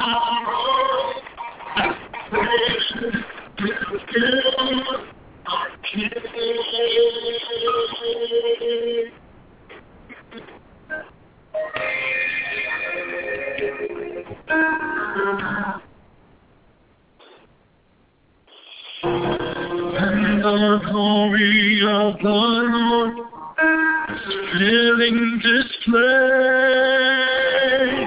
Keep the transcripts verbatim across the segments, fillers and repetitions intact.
And the glory of the Lord is filling this place.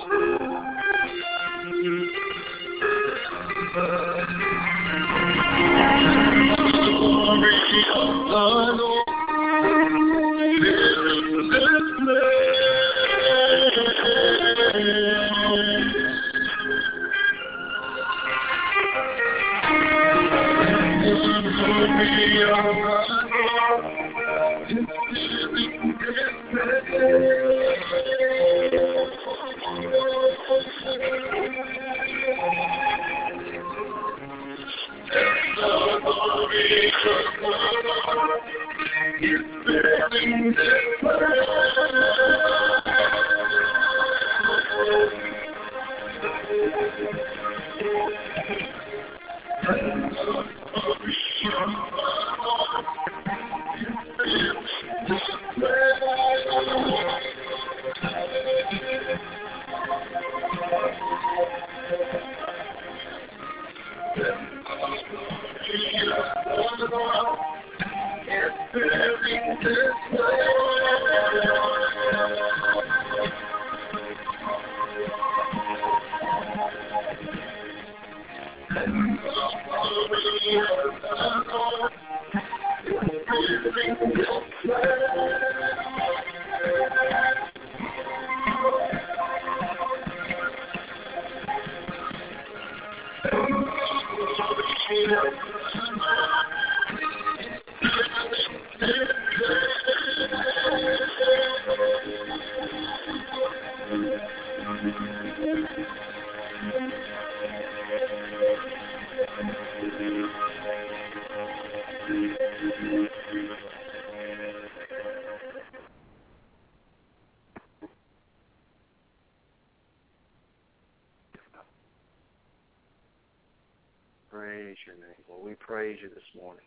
Praise your name, Lord. We praise you this morning.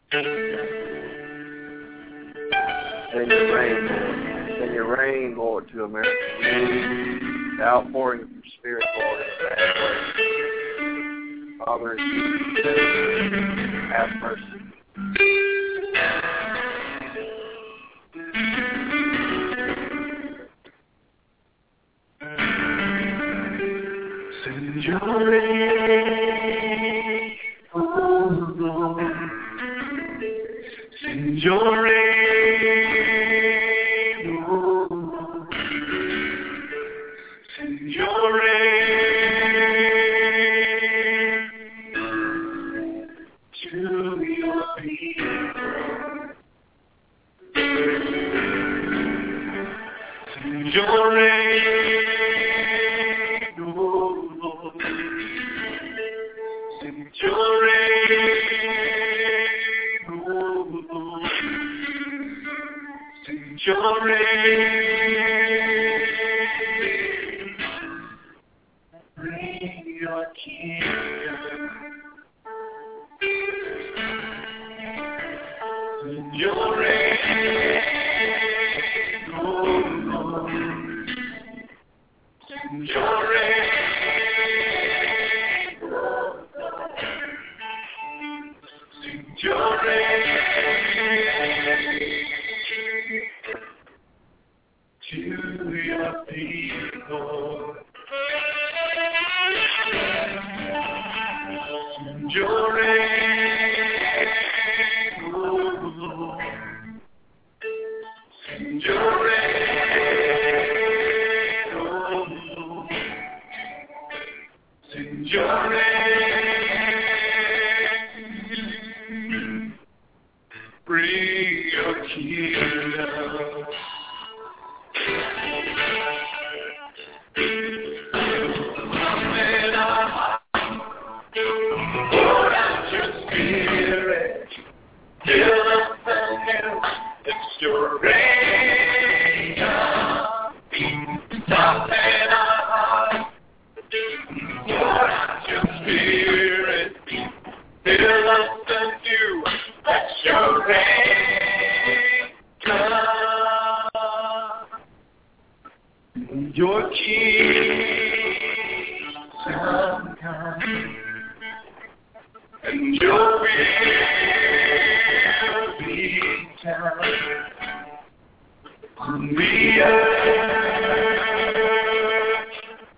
Send your rain, Lord. Send your rain, Lord, to America. The outpouring of your Spirit, Lord. Father, have mercy. Send your rain, oh Lord. Send your rain, oh Lord. Send your rain to your people. Send your rain, oh Lord. Send your rain, oh Lord. Send your rain. Bring your kingdom. Send your rain, oh Lord. Send your rain. Your rain to your people. Your rain, oh Lord. Your rain, oh Lord. Your rain. Bring your kingdom. Pour out your Spirit. Fill us anew. It's your rain. Soften our hearts. Pour and your kingdom come, and your will be done on the earth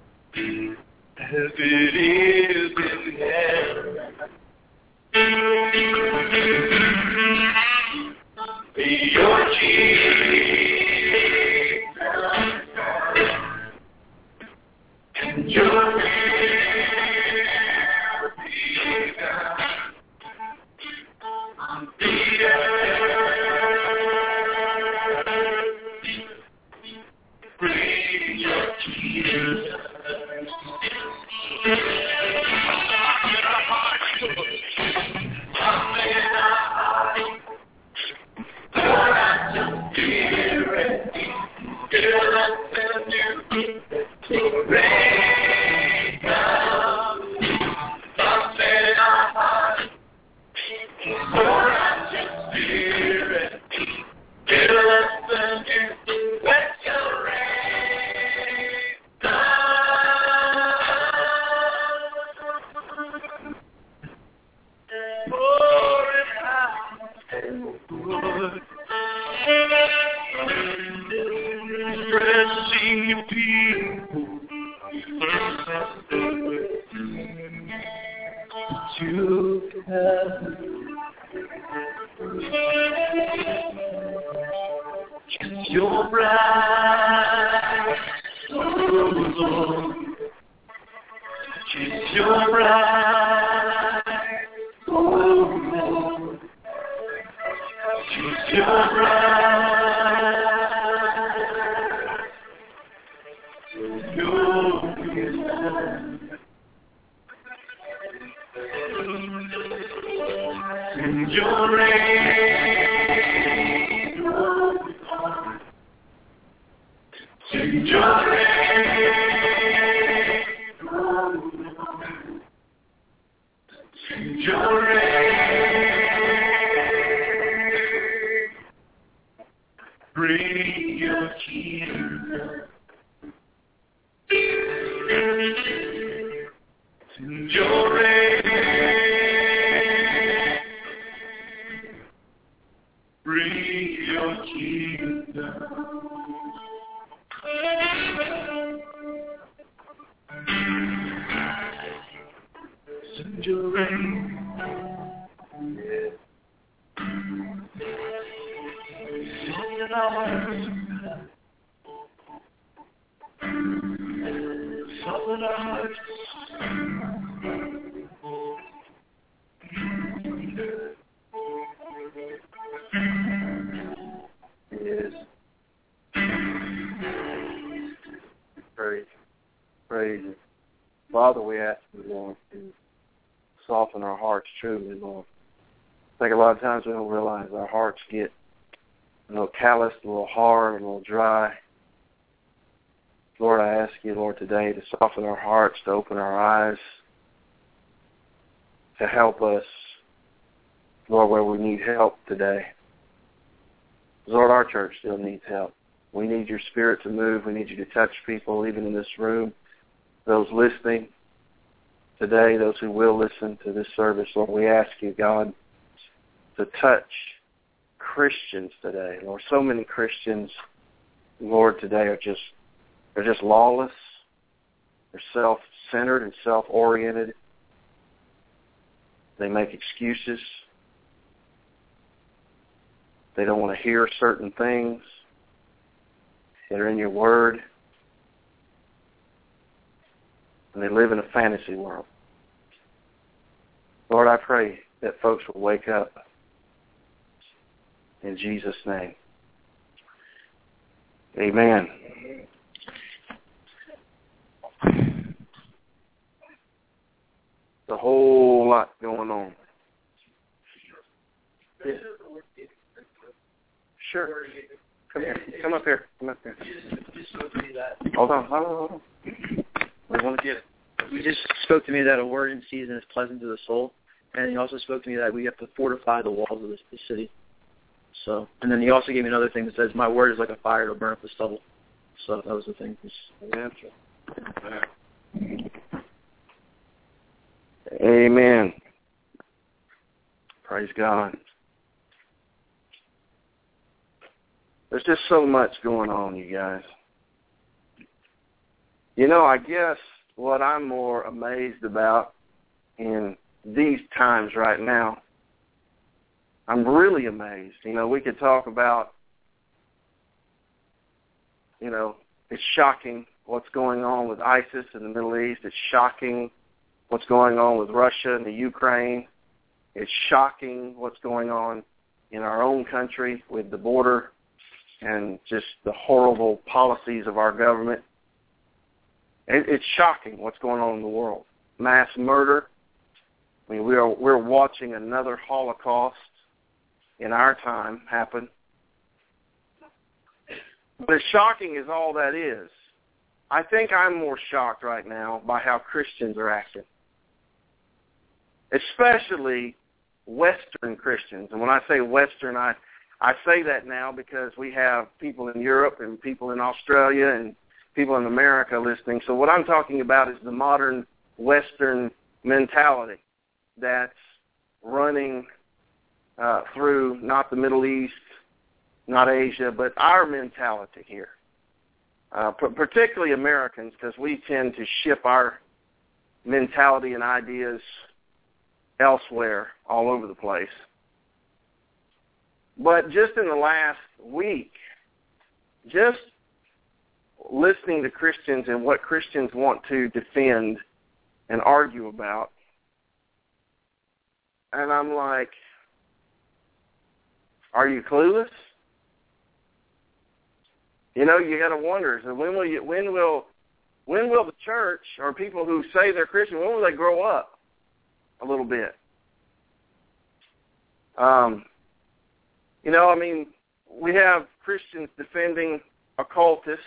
as it is in heaven. Be your kingdom and your will be done on the earth. Bring your kingdom. Your bride, oh Lord, she's your bride, oh Lord, she's your bride, your and your reign, and your reign, and your reign, bring your kingdom, and your reign, bring your kingdom. Send your rain. Soften our hearts. Soften our hearts. Yes. Praise. Praise you. Father, we ask you, Lord, to soften our hearts truly, Lord. I think a lot of times we don't realize our hearts get a little calloused, a little hard, a little dry. Lord, I ask you, Lord, today to soften our hearts, to open our eyes, to help us, Lord, where we need help today. Lord, our church still needs help. We need your Spirit to move. We need you to touch people, even in this room. Those listening today, those who will listen to this service, Lord, we ask you, God, to touch Christians today. Lord, so many Christians, Lord, today are just, they're just lawless. They're self-centered and self-oriented. They make excuses. They don't want to hear certain things that are in your word. And they live in a fantasy world. Lord, I pray that folks will wake up in Jesus' name. Amen. A whole lot going on. Yeah. Sure. Come here. Come up here. Come up here. Hold on. Hold on. Hold on. We want to get it. You just spoke to me that a word in season is pleasant to the soul, and you also spoke to me that we have to fortify the walls of this, this city. So, and then he also gave me another thing that says, "My word is like a fire; it'll burn up the stubble." So that was the thing. Amen. Praise God. There's just so much going on, you guys. You know, I guess what I'm more amazed about in these times right now, I'm really amazed. You know, we could talk about, you know, it's shocking what's going on with ISIS in the Middle East. It's shocking what's going on with Russia and the Ukraine. It's shocking what's going on in our own country with the border and just the horrible policies of our government. It, it's shocking what's going on in the world. Mass murder. I mean, we are, we're watching another Holocaust in our time happen. But as shocking as all that is, I think I'm more shocked right now by how Christians are acting. Especially Western Christians. And when I say Western, I, I say that now because we have people in Europe and people in Australia and people in America listening. So what I'm talking about is the modern Western mentality that's running uh, through not the Middle East, not Asia, but our mentality here. Uh, p- particularly Americans, because we tend to ship our mentality and ideas elsewhere, all over the place. But just in the last week, just listening to Christians and what Christians want to defend and argue about, and I'm like, are you clueless? You know, you got to wonder, so when will you, when will, when will the church or people who say they're Christian, when will they grow up a little bit? Um, you know, I mean, we have Christians defending occultists.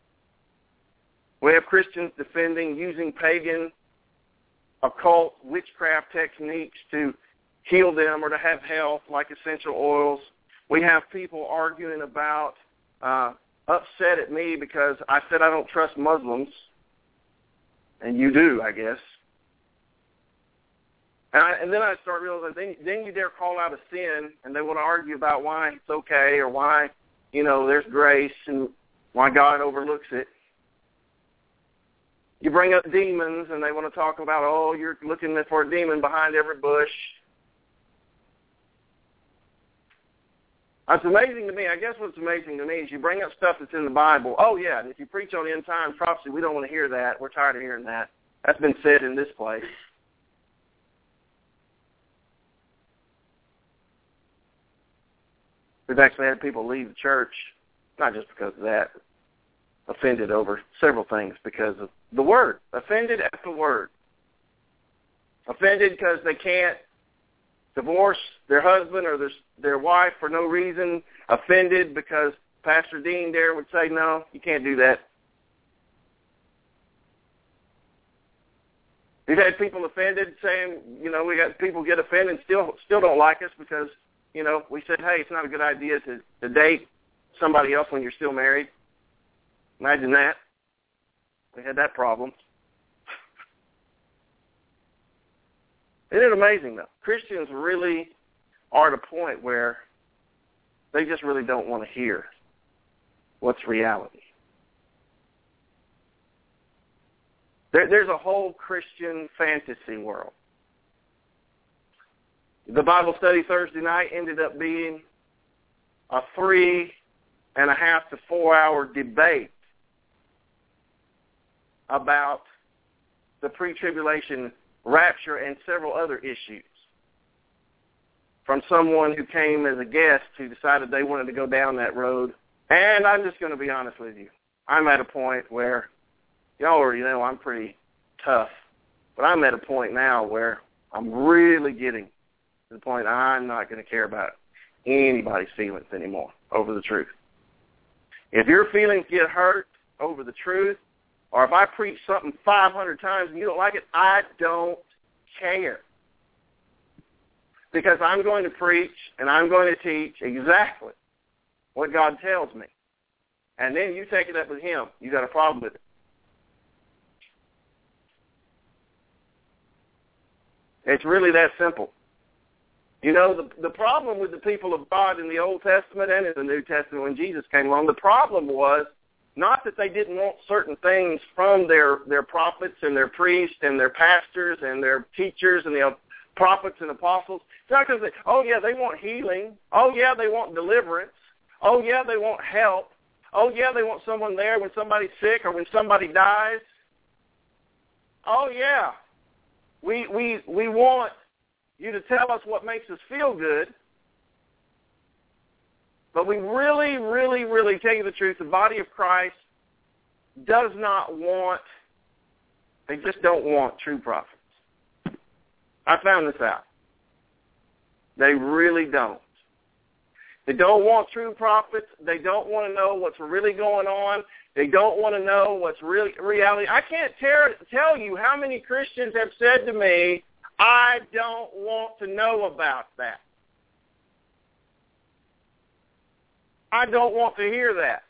We have Christians defending using pagan, occult, witchcraft techniques to heal them or to have health, like essential oils. We have people arguing about, uh, upset at me because I said I don't trust Muslims, and you do, I guess. And, I, and then I start realizing, then, then you dare call out a sin, and they want to argue about why it's okay or why, you know, there's grace and why God overlooks it. You bring up demons, and they want to talk about, oh, you're looking for a demon behind every bush. It's amazing to me. I guess what's amazing to me is you bring up stuff that's in the Bible. Oh, yeah, and if you preach on end time prophecy, we don't want to hear that. We're tired of hearing that. That's been said in this place. We've actually had people leave the church, not just because of that, offended over several things because of the Word. Offended at the Word. Offended because they can't divorce their husband or their, their wife for no reason. Offended because Pastor Dean there would say, no, you can't do that. We've had people offended saying, you know, we got people get offended and still still don't like us because, you know, we said, hey, it's not a good idea to, to date somebody else when you're still married. Imagine that. We had that problem. Isn't it amazing, though? Christians really are at a point where they just really don't want to hear what's reality. There, there's a whole Christian fantasy world. The Bible study Thursday night ended up being a three and a half to four hour debate about the pre-tribulation rapture and several other issues from someone who came as a guest who decided they wanted to go down that road. And I'm just going to be honest with you. I'm at a point where, y'all already know I'm pretty tough, but I'm at a point now where I'm really getting to the point I'm not going to care about anybody's feelings anymore over the truth. If your feelings get hurt over the truth, or if I preach something five hundred times and you don't like it, I don't care. Because I'm going to preach and I'm going to teach exactly what God tells me. and then you take it up with him, you got a problem with it. It's really that simple. You know, the, the problem with the people of God in the Old Testament and in the New Testament when Jesus came along, the problem was not that they didn't want certain things from their, their prophets and their priests and their pastors and their teachers and the prophets and apostles. It's not because they, oh, yeah, they want healing. Oh, yeah, they want deliverance. Oh, yeah, they want help. Oh, yeah, they want someone there when somebody's sick or when somebody dies. Oh, yeah, we we we want you to tell us what makes us feel good. But we really, really, really, tell you the truth, the body of Christ does not want, they just don't want true prophets. I found this out. They really don't. They don't want true prophets. They don't want to know what's really going on. They don't want to know what's really reality. I can't ter- tell you how many Christians have said to me, I don't want to know about that. I don't want to hear that.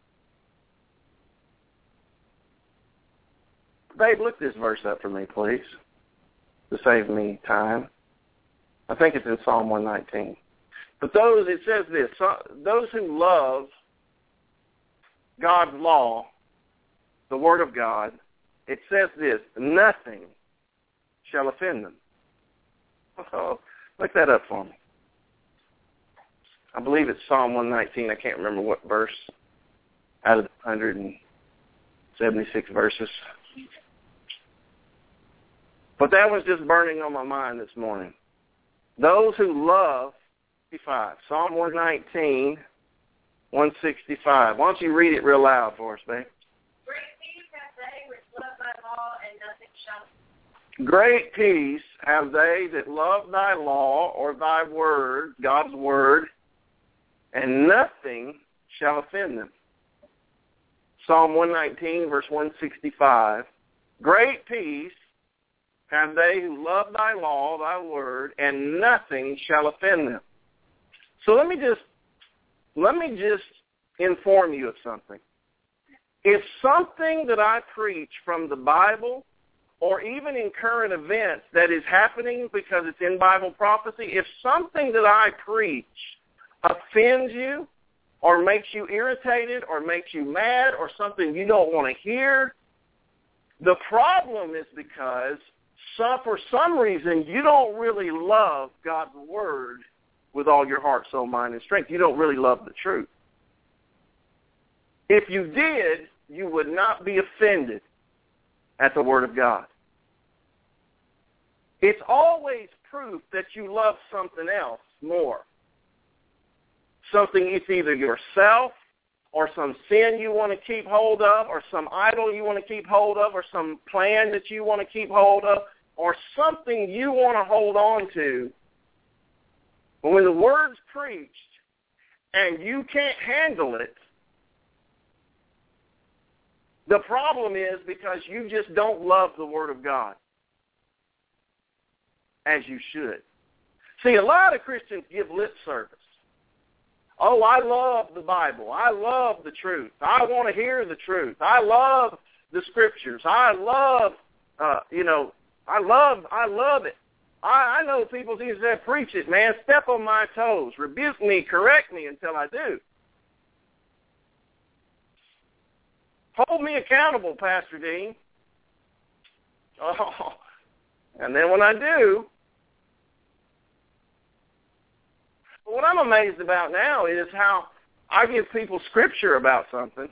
Babe, look this verse up for me, please, to save me time. I think it's in Psalm one nineteen. But those, it says this, those who love God's law, the Word of God, it says this, nothing shall offend them. Oh, look that up for me. I believe it's Psalm one nineteen. I can't remember what verse out of the one hundred seventy-six verses. But that was just burning on my mind this morning. Those who love, sixty-five, Psalm one nineteen, one sixty-five. Why don't you read it real loud for us, babe? Great peace have they which love thy law, and nothing shall. Great peace have they that love thy law, or thy word, God's word, and nothing shall offend them. Psalm one nineteen, verse one sixty-five. Great peace have they who love thy law, thy word, and nothing shall offend them. So let me just let me just inform you of something. If something that I preach from the Bible, or even in current events that is happening because it's in Bible prophecy, if something that I preach offends you, or makes you irritated, or makes you mad, or something you don't want to hear, the problem is because some, for some reason you don't really love God's word with all your heart, soul, mind, and strength. You don't really love the truth. If you did, you would not be offended at the word of God. It's always proof that you love something else more. Something, it's either yourself, or some sin you want to keep hold of, or some idol you want to keep hold of, or some plan that you want to keep hold of, or something you want to hold on to. But when the word's preached and you can't handle it, the problem is because you just don't love the Word of God as you should. See, a lot of Christians give lip service. Oh, I love the Bible. I love the truth. I want to hear the truth. I love the Scriptures. I love, uh, you know, I love, I love it. I, I know people who say, preach it, man. Step on my toes. Rebuke me, correct me until I do. Hold me accountable, Pastor Dean. Oh, and then when I do, what I'm amazed about now is how I give people scripture about something,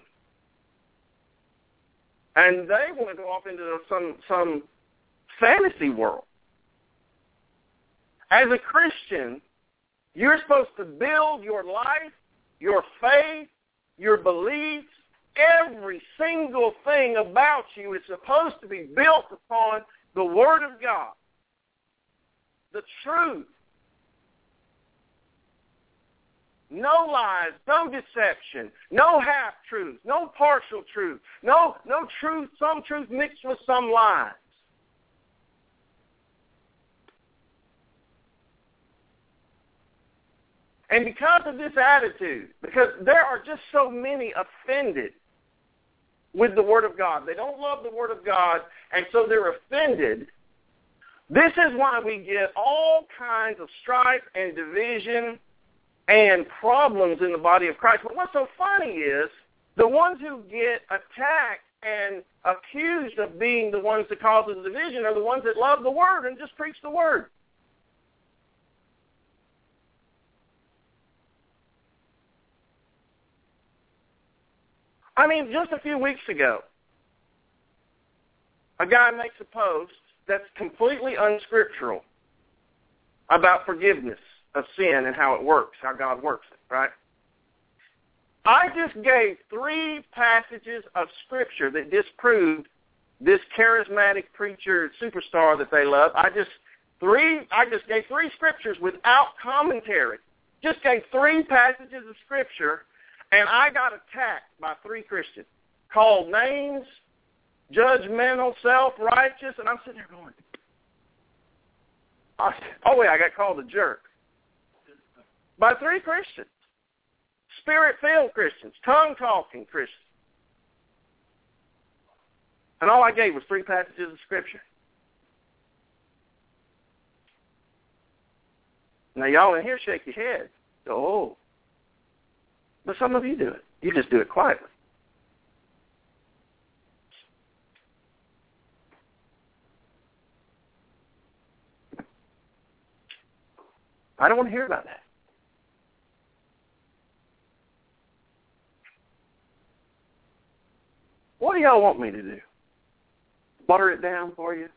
and they want to go off into some some fantasy world. As a Christian, you're supposed to build your life, your faith, your beliefs, every single thing about you is supposed to be built upon the Word of God, the truth. No lies, no deception, no half-truth, no partial truth, no, no truth, some truth mixed with some lies. And because of this attitude, because there are just so many offended with the Word of God. They don't love the Word of God, and so they're offended. This is why we get all kinds of strife and division and problems in the body of Christ. But what's so funny is the ones who get attacked and accused of being the ones that cause the division are the ones that love the Word and just preach the Word. I mean, just a few weeks ago, a guy makes a post that's completely unscriptural about forgiveness of sin and how it works, how God works it, right? I just gave three passages of Scripture that disproved this charismatic preacher superstar that they love. I just three. I just gave three Scriptures without commentary. Just gave three passages of Scripture, and I got attacked by three Christians, called names, judgmental, self-righteous, and I'm sitting there going, oh, wait, I got called a jerk by three Christians, Spirit-filled Christians, tongue-talking Christians. And all I gave was three passages of Scripture. Now, y'all in here shake your head. Oh. But some of you do it. You just do it quietly. I don't want to hear about that. What do y'all want me to do? Butter it down for you?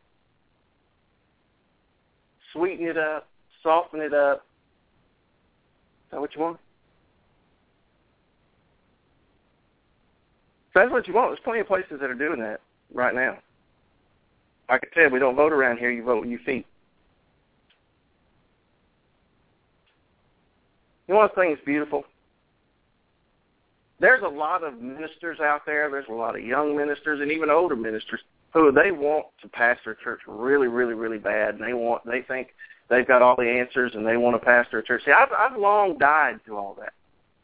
Sweeten it up? Soften it up? Is that what you want? If that's what you want, there's plenty of places that are doing that right now. Like I said, we don't vote around here. You vote with your feet. You know one thing that's beautiful? There's a lot of ministers out there. There's a lot of young ministers and even older ministers who they want to pastor a church really, really, really bad. And they want, they think they've got all the answers and they want to pastor a church. See, I've, I've long died to all that.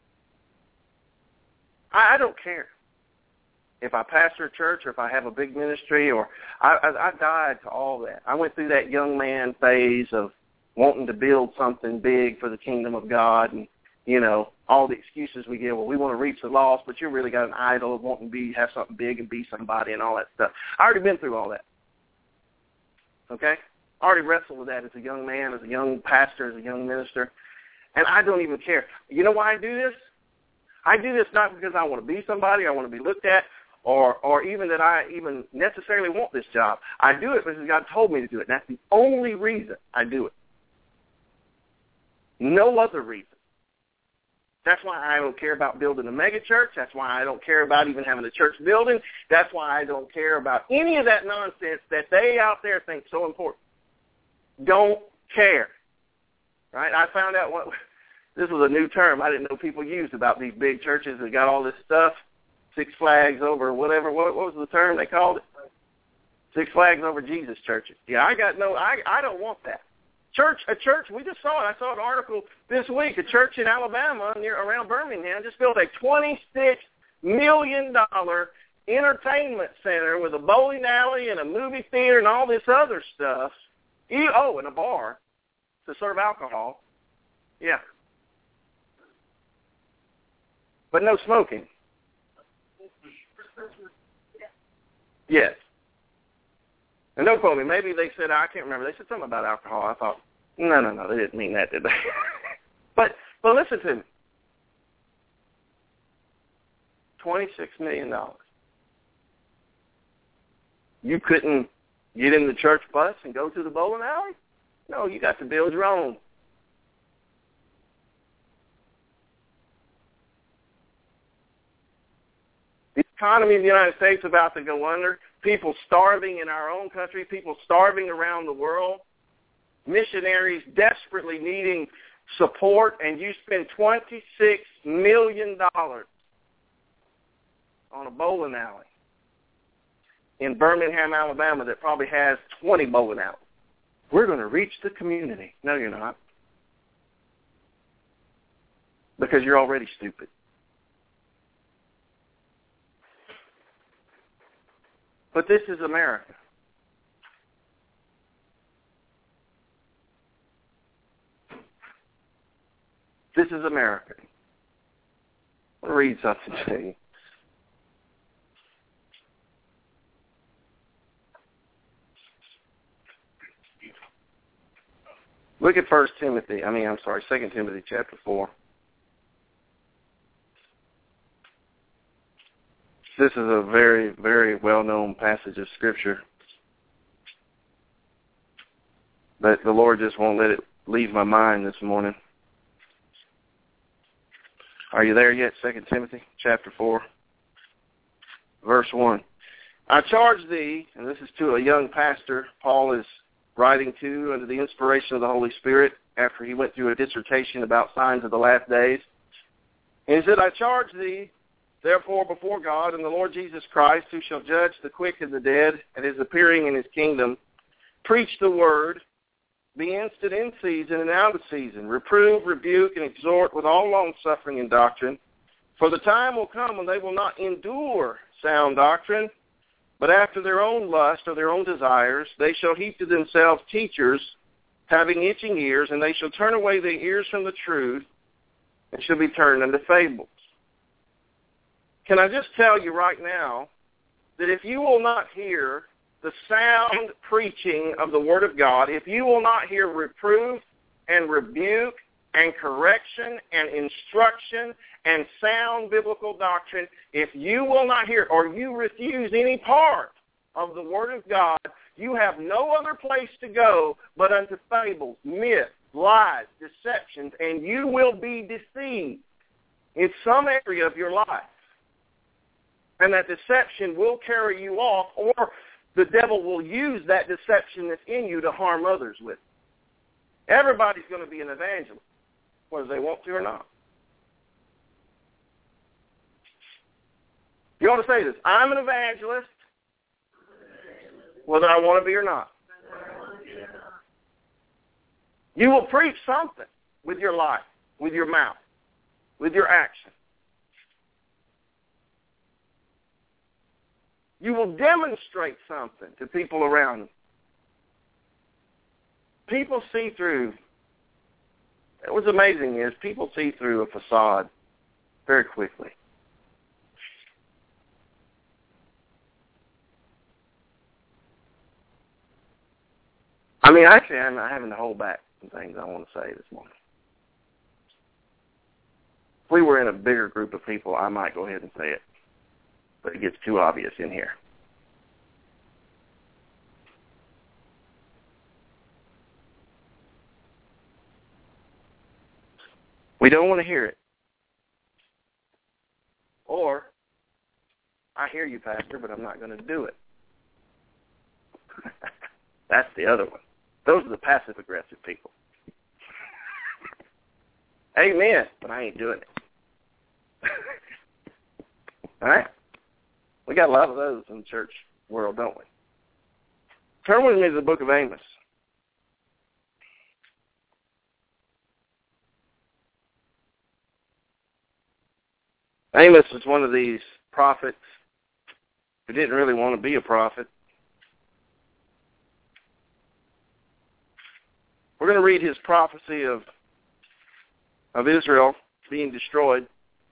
I, I don't care if I pastor a church or if I have a big ministry, or I, I, I died to all that. I went through that young man phase of wanting to build something big for the kingdom of God, and, you know, all the excuses we give. Well, we want to reach the lost, but you really got an idol of wanting to be, have something big and be somebody and all that stuff. I already been through all that. Okay? I already wrestled with that as a young man, as a young pastor, as a young minister, and I don't even care. You know why I do this? I do this not because I want to be somebody, I want to be looked at, or or even that I even necessarily want this job. I do it because God told me to do it. That's the only reason I do it. No other reason. That's why I don't care about building a mega church. That's why I don't care about even having a church building. That's why I don't care about any of that nonsense that they out there think so important. Don't care. Right? I found out what this was a new term I didn't know people used about these big churches that got all this stuff. Six Flags over whatever. What, what was the term they called it? Six Flags over Jesus churches. Yeah, I got no. I I don't want that. Church, a church. We just saw it. I saw an article this week. A church in Alabama near around Birmingham just built a twenty-six million dollar entertainment center with a bowling alley and a movie theater and all this other stuff. Oh, and a bar to serve alcohol. Yeah, but no smoking. Yes. And don't quote me. Maybe they said, I can't remember. They said something about alcohol. I thought, no, no, no. They didn't mean that, did they? but but listen to me. twenty-six million dollars. You couldn't get in the church bus and go to the bowling alley? No, you got to build your own. The economy of the United States is about to go under. People starving in our own country. People starving around the world. Missionaries desperately needing support. And you spend twenty-six million dollars on a bowling alley in Birmingham, Alabama that probably has twenty bowling alleys. We're going to reach the community. No, you're not. because you're already stupid. But this is America. This is America. I want to read something to you. Look at First Timothy, I mean, I'm sorry, Second Timothy chapter four. This is a very, very well-known passage of Scripture. But the Lord just won't let it leave my mind this morning. Are you there yet? Second Timothy chapter four, verse one. I charge thee, and this is to a young pastor Paul is writing to under the inspiration of the Holy Spirit after he went through a dissertation about signs of the last days. And he said, I charge thee, therefore, before God and the Lord Jesus Christ, who shall judge the quick and the dead at his appearing in his kingdom, preach the word, be instant in season and out of season, reprove, rebuke, and exhort with all longsuffering and doctrine. For the time will come when they will not endure sound doctrine, but after their own lust or their own desires, they shall heap to themselves teachers, having itching ears, and they shall turn away their ears from the truth, and shall be turned unto fables. Can I just tell you right now that if you will not hear the sound preaching of the Word of God, if you will not hear reproof and rebuke and correction and instruction and sound biblical doctrine, if you will not hear or you refuse any part of the Word of God, you have no other place to go but unto fables, myths, lies, deceptions, and you will be deceived in some area of your life. And that deception will carry you off, or the devil will use that deception that's in you to harm others with. Everybody's going to be an evangelist, whether they want to or not. You ought to say this, I'm an evangelist, whether I want to be or not. You will preach something with your life, with your mouth, with your action. You will demonstrate something to people around you. People see through. What's amazing is people see through a facade very quickly. I mean, actually, I'm not having to hold back some things I want to say this morning. If we were in a bigger group of people, I might go ahead and say it. But it gets too obvious in here. We don't want to hear it. Or, I hear you, Pastor, but I'm not going to do it. That's the other one. Those are the passive-aggressive people. Amen, but I ain't doing it. All right? We got a lot of those in the church world, don't we? Turn with me to the book of Amos. Amos was one of these prophets who didn't really want to be a prophet. We're going to read his prophecy of, of Israel being destroyed.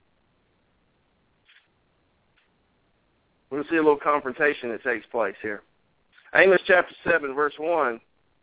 We're going to see a little confrontation that takes place here. Amos chapter seven, verse one.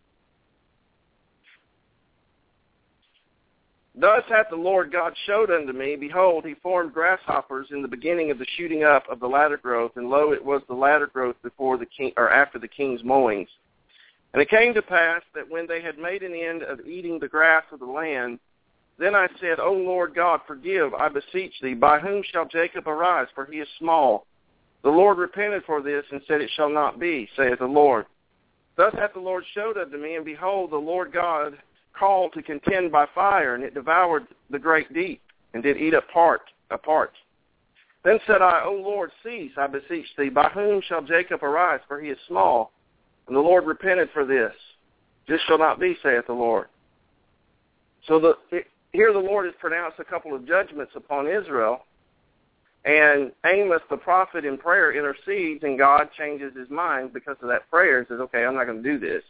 Thus hath the Lord God showed unto me, behold, he formed grasshoppers in the beginning of the shooting up of the latter growth, and lo, it was the latter growth before the king, or after the king's mowings. And it came to pass that when they had made an end of eating the grass of the land, then I said, O Lord God, forgive, I beseech thee, by whom shall Jacob arise, for he is small. The Lord repented for this, and said, it shall not be, saith the Lord. Thus hath the Lord showed unto me, and behold, the Lord God called to contend by fire, and it devoured the great deep, and did eat up part, apart. Then said I, O Lord, cease, I beseech thee, by whom shall Jacob arise, for he is small? And the Lord repented for this. This shall not be, saith the Lord. So the, it, here the Lord has pronounced a couple of judgments upon Israel, and Amos, the prophet, in prayer intercedes, and God changes his mind because of that prayer and says, okay, I'm not going to do this.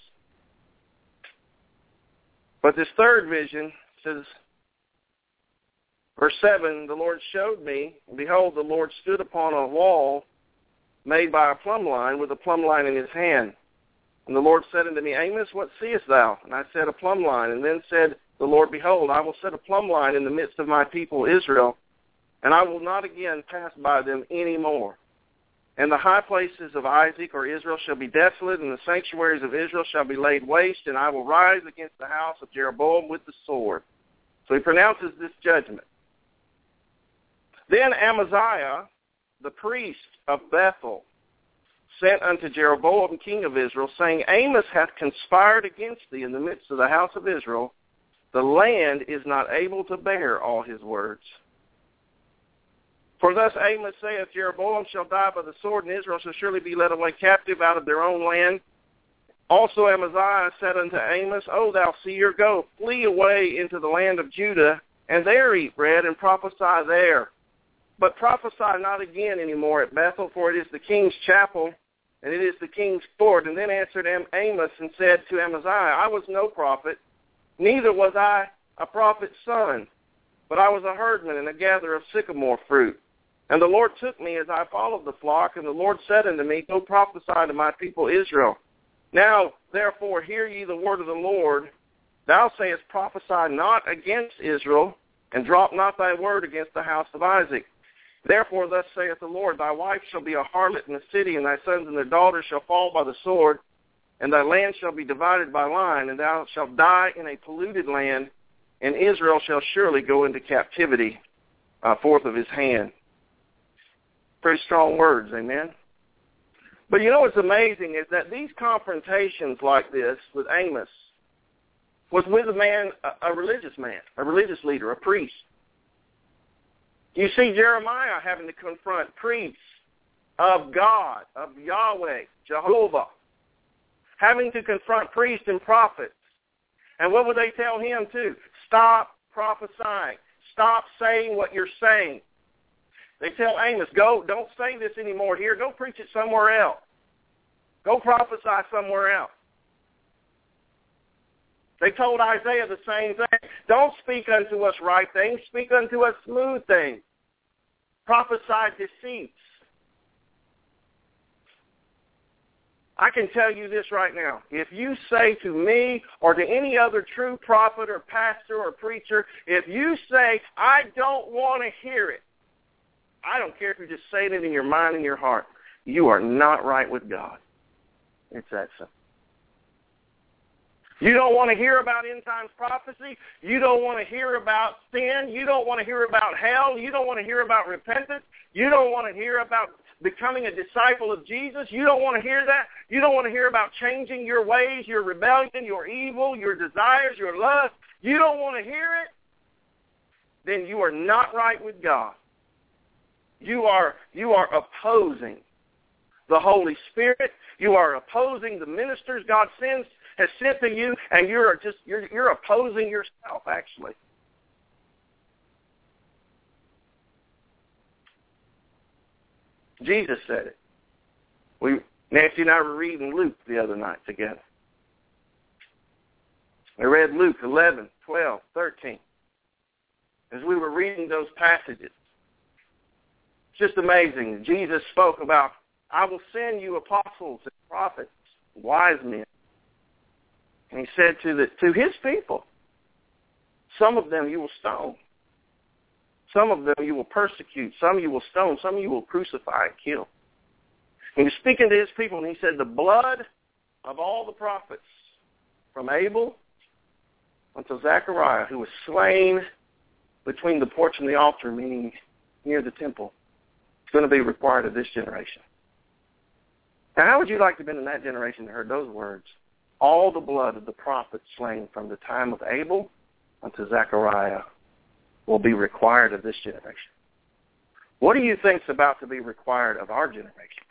But this third vision says, verse seven, the Lord showed me, and behold, the Lord stood upon a wall made by a plumb line with a plumb line in his hand. And the Lord said unto me, Amos, what seest thou? And I said, a plumb line. And then said the Lord, behold, I will set a plumb line in the midst of my people Israel, and I will not again pass by them any more. And the high places of Isaac or Israel shall be desolate, and the sanctuaries of Israel shall be laid waste, and I will rise against the house of Jeroboam with the sword. So he pronounces this judgment. Then Amaziah, the priest of Bethel, sent unto Jeroboam king of Israel, saying, Amos hath conspired against thee in the midst of the house of Israel. The land is not able to bear all his words. For thus Amos saith, Jeroboam shall die by the sword, and Israel shall surely be led away captive out of their own land. Also Amaziah said unto Amos, O thou seer, go, flee away into the land of Judah, and there eat bread, and prophesy there. But prophesy not again any more at Bethel, for it is the king's chapel, and it is the king's fort. And then answered Amos and said to Amaziah, I was no prophet, neither was I a prophet's son, but I was a herdman and a gatherer of sycamore fruit. And the Lord took me as I followed the flock, and the Lord said unto me, Go prophesy to my people Israel. Now, therefore, hear ye the word of the Lord. Thou sayest, Prophesy not against Israel, and drop not thy word against the house of Isaac. Therefore, thus saith the Lord, Thy wife shall be a harlot in the city, and thy sons and their daughters shall fall by the sword, and thy land shall be divided by line, and thou shalt die in a polluted land, and Israel shall surely go into captivity uh, forth of his hand. Pretty strong words, amen? But you know what's amazing is that these confrontations like this with Amos was with a man, a, a religious man, a religious leader, a priest. You see Jeremiah having to confront priests of God, of Yahweh, Jehovah, having to confront priests and prophets. And what would they tell him too? Stop prophesying. Stop saying what you're saying. They tell Amos, go, don't say this anymore here. Go preach it somewhere else. Go prophesy somewhere else. They told Isaiah the same thing. Don't speak unto us right things. Speak unto us smooth things. Prophesy deceits. I can tell you this right now. If you say to me or to any other true prophet or pastor or preacher, if you say, I don't want to hear it, I don't care if you're just saying it in your mind and your heart, you are not right with God. It's that simple. You don't want to hear about end times prophecy. You don't want to hear about sin. You don't want to hear about hell. You don't want to hear about repentance. You don't want to hear about becoming a disciple of Jesus. You don't want to hear that. You don't want to hear about changing your ways, your rebellion, your evil, your desires, your lust. You don't want to hear it. Then you are not right with God. You are, you are opposing the Holy Spirit. You are opposing the ministers God sends, has sent to you, and you're just you're you're opposing yourself, actually. Jesus said it. We Nancy and I were reading Luke the other night together. We read Luke eleven, twelve, thirteen. As we were reading those passages, it's just amazing. Jesus spoke about, I will send you apostles and prophets, wise men. And he said to the to his people, some of them you will stone. Some of them you will persecute. Some you will stone. Some you will crucify and kill. And he was speaking to his people, and he said, the blood of all the prophets, from Abel until Zechariah, who was slain between the porch and the altar, meaning near the temple, is going to be required of this generation. Now, how would you like to have been in that generation that heard those words? All the blood of the prophets slain from the time of Abel unto Zechariah will be required of this generation. What do you think is about to be required of our generation?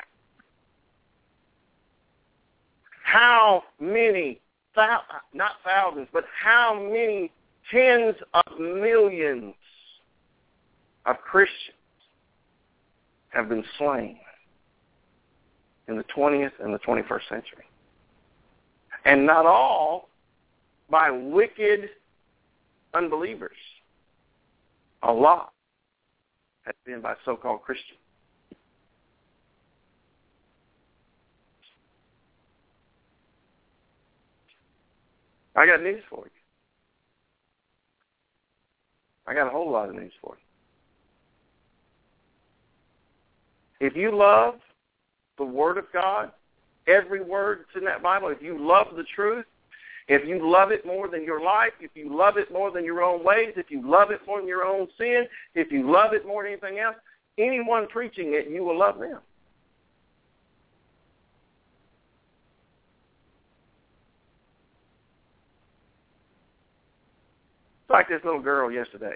How many, not thousands, but how many tens of millions of Christians have been slain in the twentieth and the twenty-first century. And not all by wicked unbelievers. A lot has been by so-called Christians. I got news for you. I got a whole lot of news for you. If you love the Word of God, every word that's in that Bible, if you love the truth, if you love it more than your life, if you love it more than your own ways, if you love it more than your own sin, if you love it more than anything else, anyone preaching it, you will love them. It's like this little girl yesterday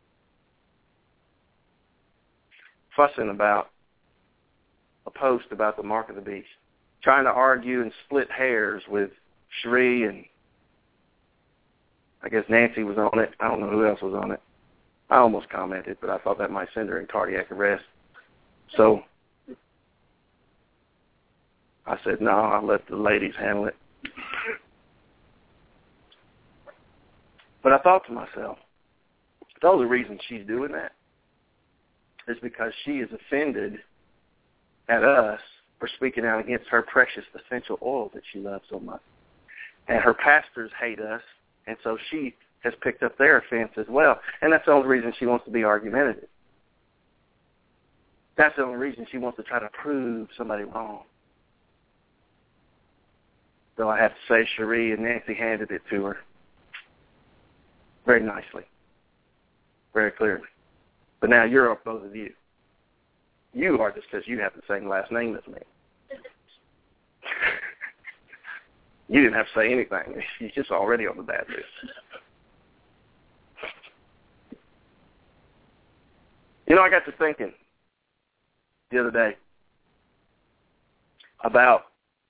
fussing about a post about the mark of the beast, trying to argue and split hairs with Cherie, and I guess Nancy was on it. I don't know who else was on it. I almost commented, but I thought that might send her in cardiac arrest. So I said, no, I'll let the ladies handle it. But I thought to myself, the only reason she's doing that is because she is offended at us for speaking out against her precious essential oil that she loves so much. And her pastors hate us, and so she has picked up their offense as well. And that's the only reason she wants to be argumentative. That's the only reason she wants to try to prove somebody wrong. Though I have to say, Cherie and Nancy handed it to her very nicely, very clearly. But now you're up, both of you. You are just because you have the same last name as me. You didn't have to say anything. You're just already on the bad list. You know, I got to thinking the other day about,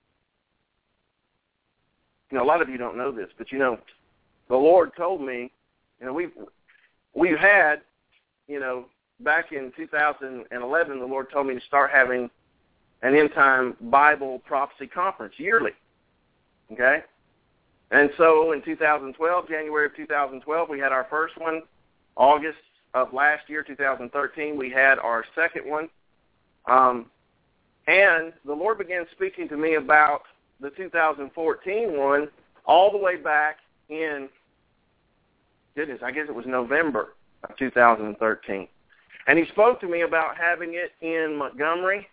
you know, a lot of you don't know this, but, you know, the Lord told me, you know, we've, we've had, you know, back in two thousand eleven, the Lord told me to start having an end-time Bible prophecy conference yearly, okay? And so in two thousand twelve, January of two thousand twelve, we had our first one. August of last year, two thousand thirteen, we had our second one. Um, and the Lord began speaking to me about the two thousand fourteen one all the way back in, goodness, I guess it was November of two thousand thirteen. And he spoke to me about having it in Montgomery,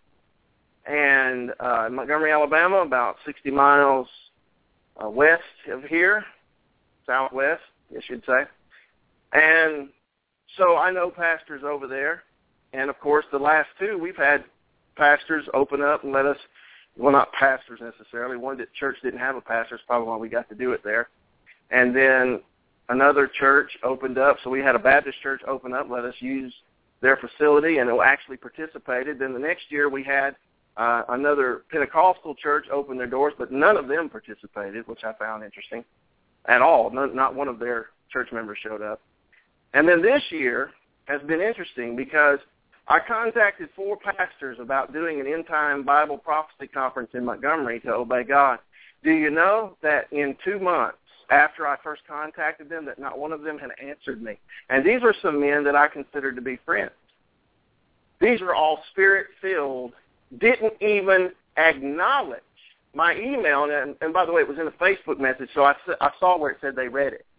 and uh, Montgomery, Alabama, about sixty miles uh, west of here, southwest, I should say. And so I know pastors over there. And, of course, the last two, we've had pastors open up and let us, well, not pastors necessarily. One that church didn't have a pastor. That's probably why we got to do it there. And then another church opened up. So we had a Baptist church open up, let us use their facility, and it actually participated. Then the next year we had uh, another Pentecostal church open their doors, but none of them participated, which I found interesting at all. None, not one of their church members showed up. And then this year has been interesting because I contacted four pastors about doing an end-time Bible prophecy conference in Montgomery to obey God. Do you know that in two months after I first contacted them, that not one of them had answered me? And these are some men that I considered to be friends. These are all spirit-filled, didn't even acknowledge my email. And, and by the way, it was in a Facebook message, so I, I saw where it said they read it.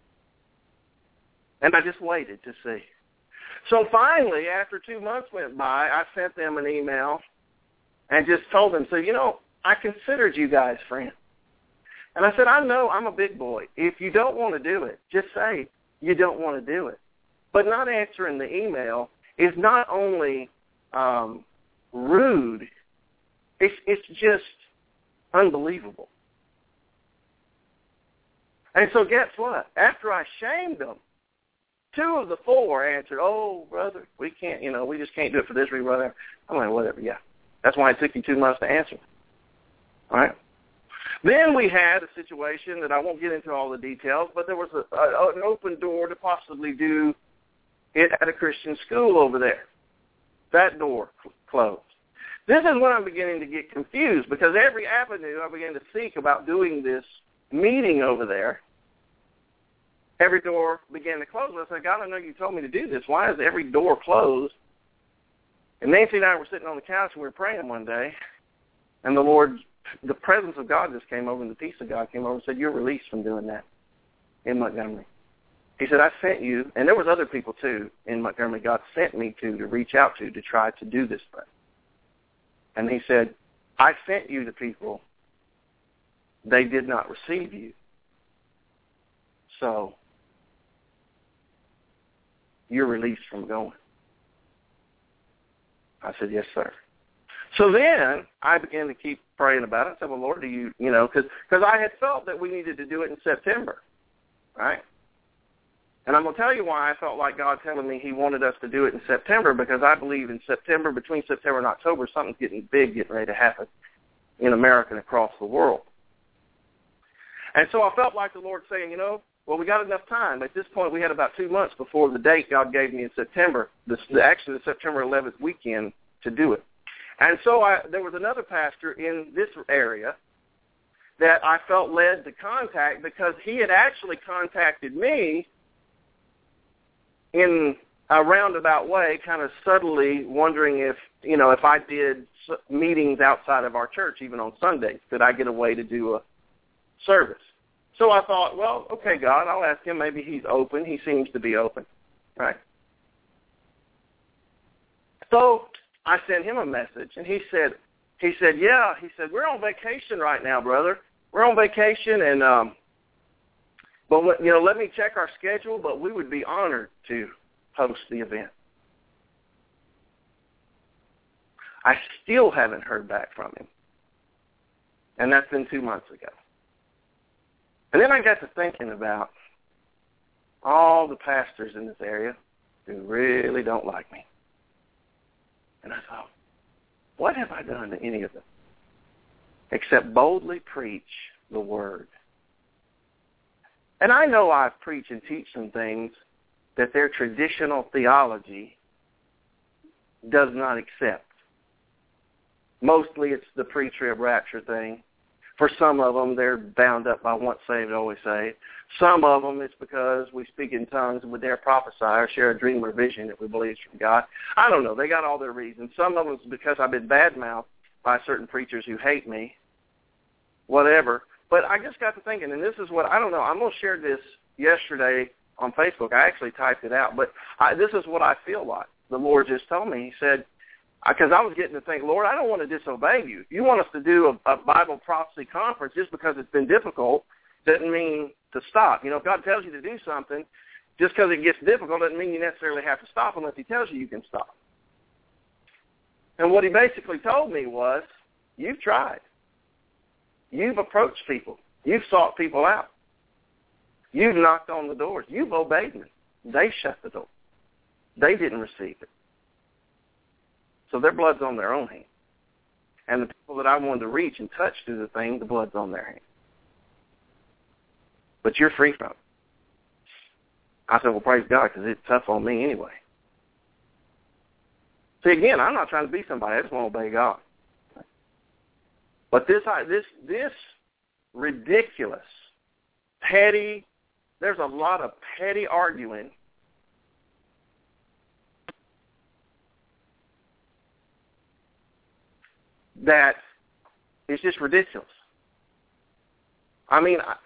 And I just waited to see. So finally, after two months went by, I sent them an email and just told them, so, you know, I considered you guys friends. And I said, I know I'm a big boy. If you don't want to do it, just say you don't want to do it. But not answering the email is not only um, rude, it's, it's just unbelievable. And so guess what? After I shamed them, two of the four answered, oh, brother, we can't, you know, we just can't do it for this reason, whatever. I'm like, whatever, yeah. That's why it took you two months to answer. All right? Then we had a situation that I won't get into all the details, but there was a, a, an open door to possibly do it at a Christian school over there. That door cl- closed. This is when I'm beginning to get confused, because every avenue I began to seek about doing this meeting over there, every door began to close. And I said, God, I know you told me to do this. Why is every door closed? And Nancy and I were sitting on the couch and we were praying one day, and the Lord, the presence of God just came over, and the peace of God came over and said, you're released from doing that in Montgomery. He said, I sent you, and there was other people too in Montgomery God sent me to, to reach out to, to try to do this thing. And he said, I sent you to people. They did not receive you. So you're released from going. I said, yes, sir. So then I began to keep praying about it. I said, well, Lord, do you, you know, because I had felt that we needed to do it in September, right? And I'm going to tell you why I felt like God telling me he wanted us to do it in September, because I believe in September, between September and October, something's getting big, getting ready to happen in America and across the world. And so I felt like the Lord saying, you know, well, we got enough time. At this point, we had about two months before the date God gave me in September, the, the, actually the September eleventh weekend, to do it. And so I, there was another pastor in this area that I felt led to contact, because he had actually contacted me in a roundabout way, kind of subtly wondering if, you know, if I did meetings outside of our church, even on Sundays, could I get a way to do a service? So I thought, well, okay, God, I'll ask him. Maybe he's open. He seems to be open, right? So I sent him a message, and he said, he said, yeah, he said, we're on vacation right now, brother. We're on vacation, and um, but you know, let me check our schedule. But we would be honored to host the event. I still haven't heard back from him, and that's been two months ago. And then I got to thinking about all the pastors in this area who really don't like me. And I thought, what have I done to any of them except boldly preach the word? And I know I preach and teach some things that their traditional theology does not accept. Mostly it's the pre-trib rapture thing. For some of them, they're bound up by once saved, always saved. Some of them, it's because we speak in tongues and we dare prophesy or share a dream or vision that we believe is from God. I don't know. They got all their reasons. Some of them is because I've been badmouthed by certain preachers who hate me, whatever. But I just got to thinking, and this is what, I don't know, I'm going to share this yesterday on Facebook. I actually typed it out. But I, this is what I feel like. The Lord just told me. He said, because I was getting to think, Lord, I don't want to disobey you. You want us to do a, a Bible prophecy conference just because it's been difficult doesn't mean to stop. You know, if God tells you to do something, just because it gets difficult doesn't mean you necessarily have to stop unless he tells you you can stop. And what he basically told me was, you've tried. You've approached people. You've sought people out. You've knocked on the doors. You've obeyed me. They shut the door. They didn't receive it. So their blood's on their own hands. And the people that I wanted to reach and touch through the thing, the blood's on their hands. But you're free from it. I said, well, praise God, because it's tough on me anyway. See, again, I'm not trying to be somebody. I just want to obey God. But this, this, this ridiculous, petty, there's a lot of petty arguing that is just ridiculous. I mean, I,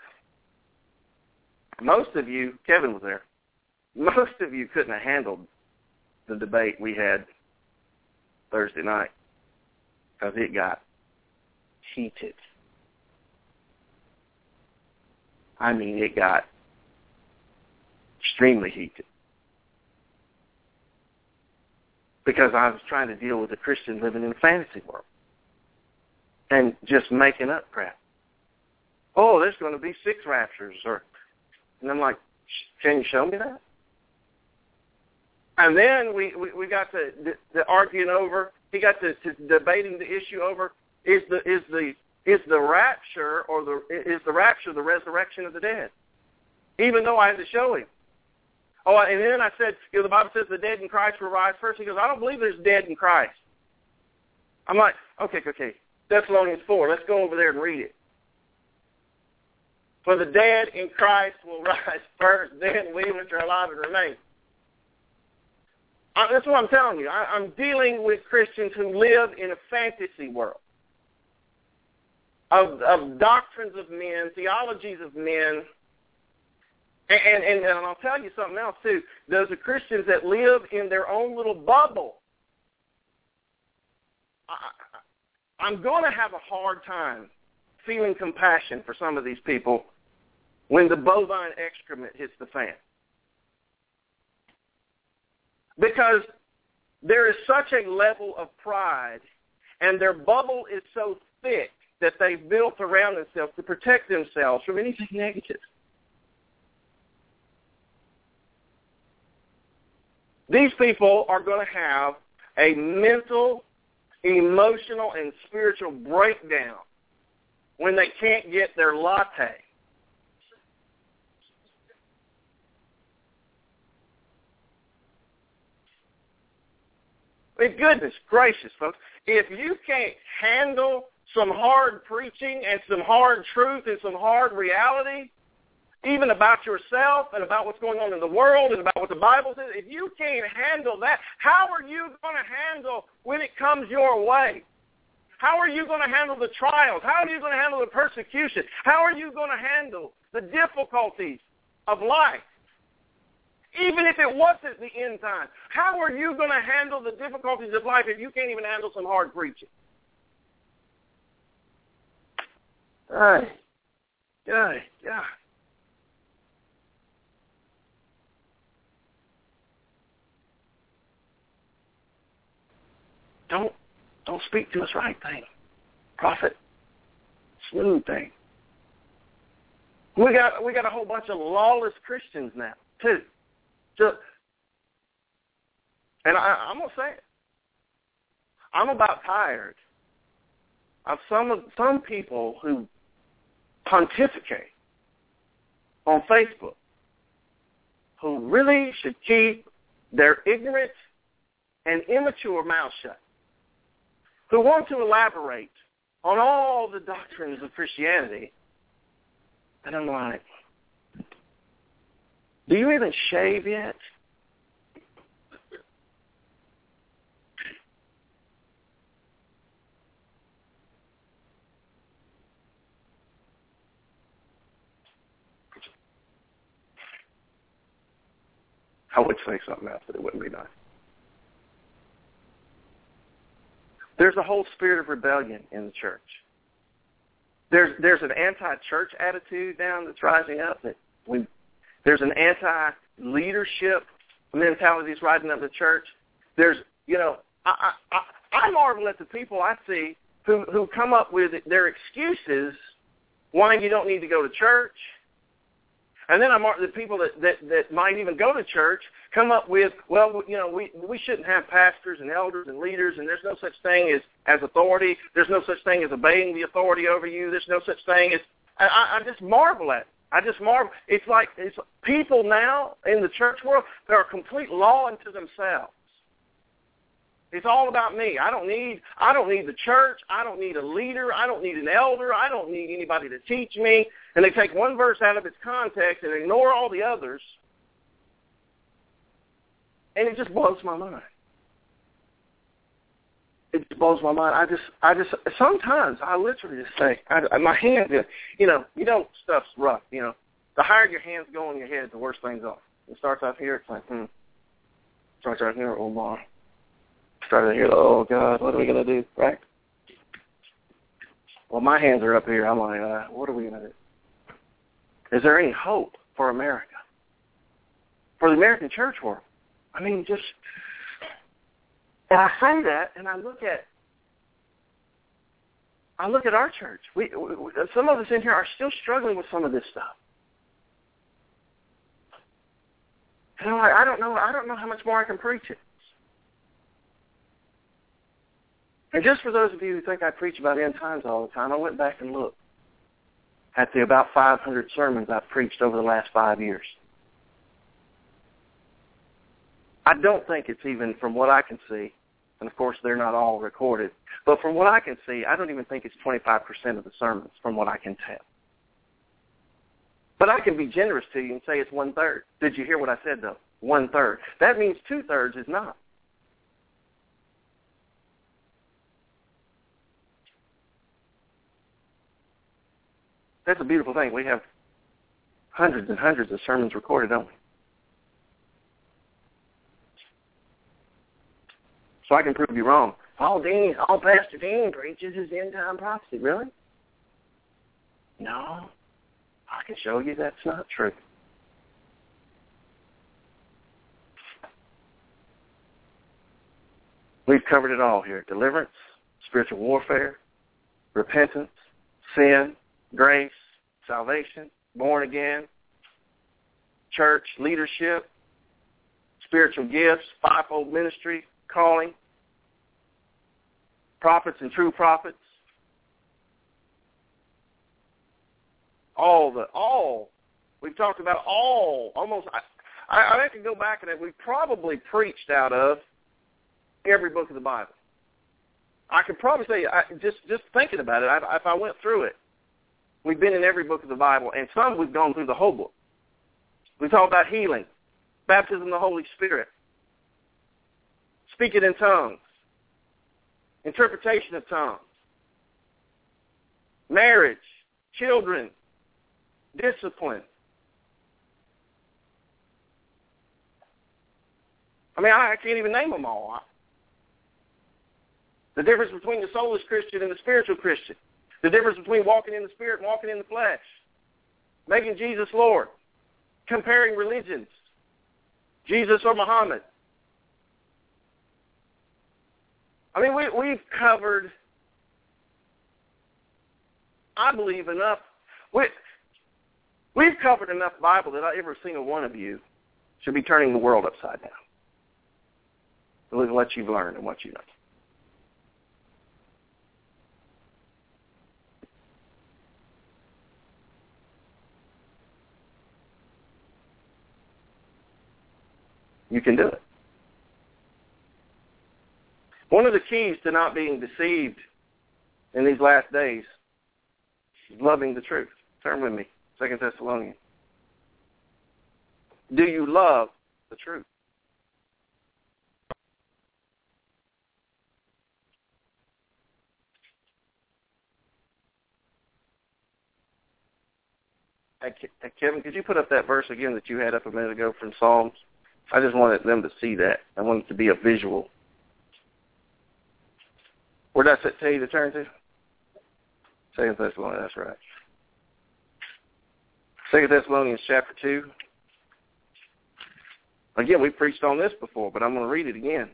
most of you, Kevin was there, most of you couldn't have handled the debate we had Thursday night because it got heated. I mean, it got extremely heated. Because I was trying to deal with a Christian living in a fantasy world. And just making up crap. Oh, there's going to be six raptures. or, And I'm like, can you show me that? And then we, we, we got to the, the arguing over, he got to, to debating the issue over, is the is the is the rapture or the rapture, the resurrection of the dead, even though I had to show him. Oh, and then I said, you know, the Bible says the dead in Christ will rise first. He goes, I don't believe there's dead in Christ. I'm like, okay, okay, Thessalonians four, let's go over there and read it. For the dead in Christ will rise first, then we which are alive and remain. I, that's what I'm telling you. I, I'm dealing with Christians who live in a fantasy world of, of doctrines of men, theologies of men. And, and, and I'll tell you something else, too. Those are Christians that live in their own little bubble. I, I'm going to have a hard time feeling compassion for some of these people when the bovine excrement hits the fan. Because there is such a level of pride, and their bubble is so thick that they've built around themselves to protect themselves from anything negative. These people are going to have a mental, emotional, and spiritual breakdown when they can't get their latte. But goodness gracious, folks, if you can't handle some hard preaching and some hard truth and some hard reality, even about yourself and about what's going on in the world and about what the Bible says, if you can't handle that, how are you going to handle when it comes your way? How are you going to handle the trials? How are you going to handle the persecution? How are you going to handle the difficulties of life? Even if it wasn't the end time, how are you going to handle the difficulties of life if you can't even handle some hard preaching? Ay, ay, yeah. Don't don't speak to us right thing, prophet. Smooth thing. We got we got a whole bunch of lawless Christians now too. Just, and I, I'm gonna say it. I'm about tired of some of some people who pontificate on Facebook, who really should keep their ignorant and immature mouth shut, who want to elaborate on all the doctrines of Christianity. And I'm like, do you even shave yet? I would say something else, but it wouldn't be nice. There's a whole spirit of rebellion in the church. There's there's an anti-church attitude now that's rising up. That we, there's an anti-leadership mentality that's rising up in the church. There's, you know, I, I, I marvel at the people I see who, who come up with their excuses why you don't need to go to church. And then I marvel at the people that, that, that might even go to church come up with, well, you know, we we shouldn't have pastors and elders and leaders, and there's no such thing as, as authority. There's no such thing as obeying the authority over you. There's no such thing as, I, I just marvel at it. I just marvel. It's like it's people now in the church world, they're a complete law unto themselves. It's all about me. I don't need I don't need the church. I don't need a leader. I don't need an elder. I don't need anybody to teach me. And they take one verse out of its context and ignore all the others. And it just blows my mind. It just blows my mind. I just, I just, sometimes I literally just say, I, my hands, you know, you don't, stuff's rough, you know. The higher your hands go on your head, the worse things are. It starts out here, it's like, hmm. Starts out here, oh my. Started here, oh God, what are we going to do, right? Well, my hands are up here. I'm like, uh, what are we going to do? Is there any hope for America? For the American church world? I mean, just, and I say that, and I look at, I look at our church. We, we, some of us in here are still struggling with some of this stuff. And I'm like, I don't know, I don't know how much more I can preach it. And just for those of you who think I preach about end times all the time, I went back and looked. at the about five hundred sermons I've preached over the last five years. I don't think it's even, from what I can see, and of course they're not all recorded, but from what I can see, I don't even think it's twenty-five percent of the sermons, from what I can tell. But I can be generous to you and say it's one-third. Did you hear what I said, though? One-third. That means two-thirds is not. That's a beautiful thing. We have hundreds and hundreds of sermons recorded, don't we? So I can prove you wrong. All Dean, all Pastor Dean preaches is end-time prophecy. Really? No. I can show you that's not true. We've covered it all here. Deliverance, spiritual warfare, repentance, sin, grace, salvation, born again, church, leadership, spiritual gifts, fivefold ministry, calling, prophets and true prophets. All the, all, we've talked about all, almost, I, I, I have to go back and we probably preached out of every book of the Bible. I could probably say, I, just just thinking about it, I, if I went through it, we've been in every book of the Bible, and some we've gone through the whole book. We talked about healing, baptism of the Holy Spirit, speaking in tongues, interpretation of tongues, marriage, children, discipline. I mean, I can't even name them all. The difference between the soulless Christian and the spiritual Christian. The difference between walking in the Spirit and walking in the flesh. Making Jesus Lord. Comparing religions. Jesus or Muhammad. I mean, we, we've covered, I believe, enough. We, we've covered enough Bible that every single one of you should be turning the world upside down. Look at what you've learned and what you know. You can do it. One of the keys to not being deceived in these last days is loving the truth. Turn with me, Second Thessalonians. Do you love the truth? Hey, Kevin, could you put up that verse again that you had up a minute ago from Psalms? I just wanted them to see that. I wanted it to be a visual. Where did I tell you to turn to? Second Thessalonians, that's right. Second Thessalonians chapter two. Again, we preached on this before, but I'm going to read it again.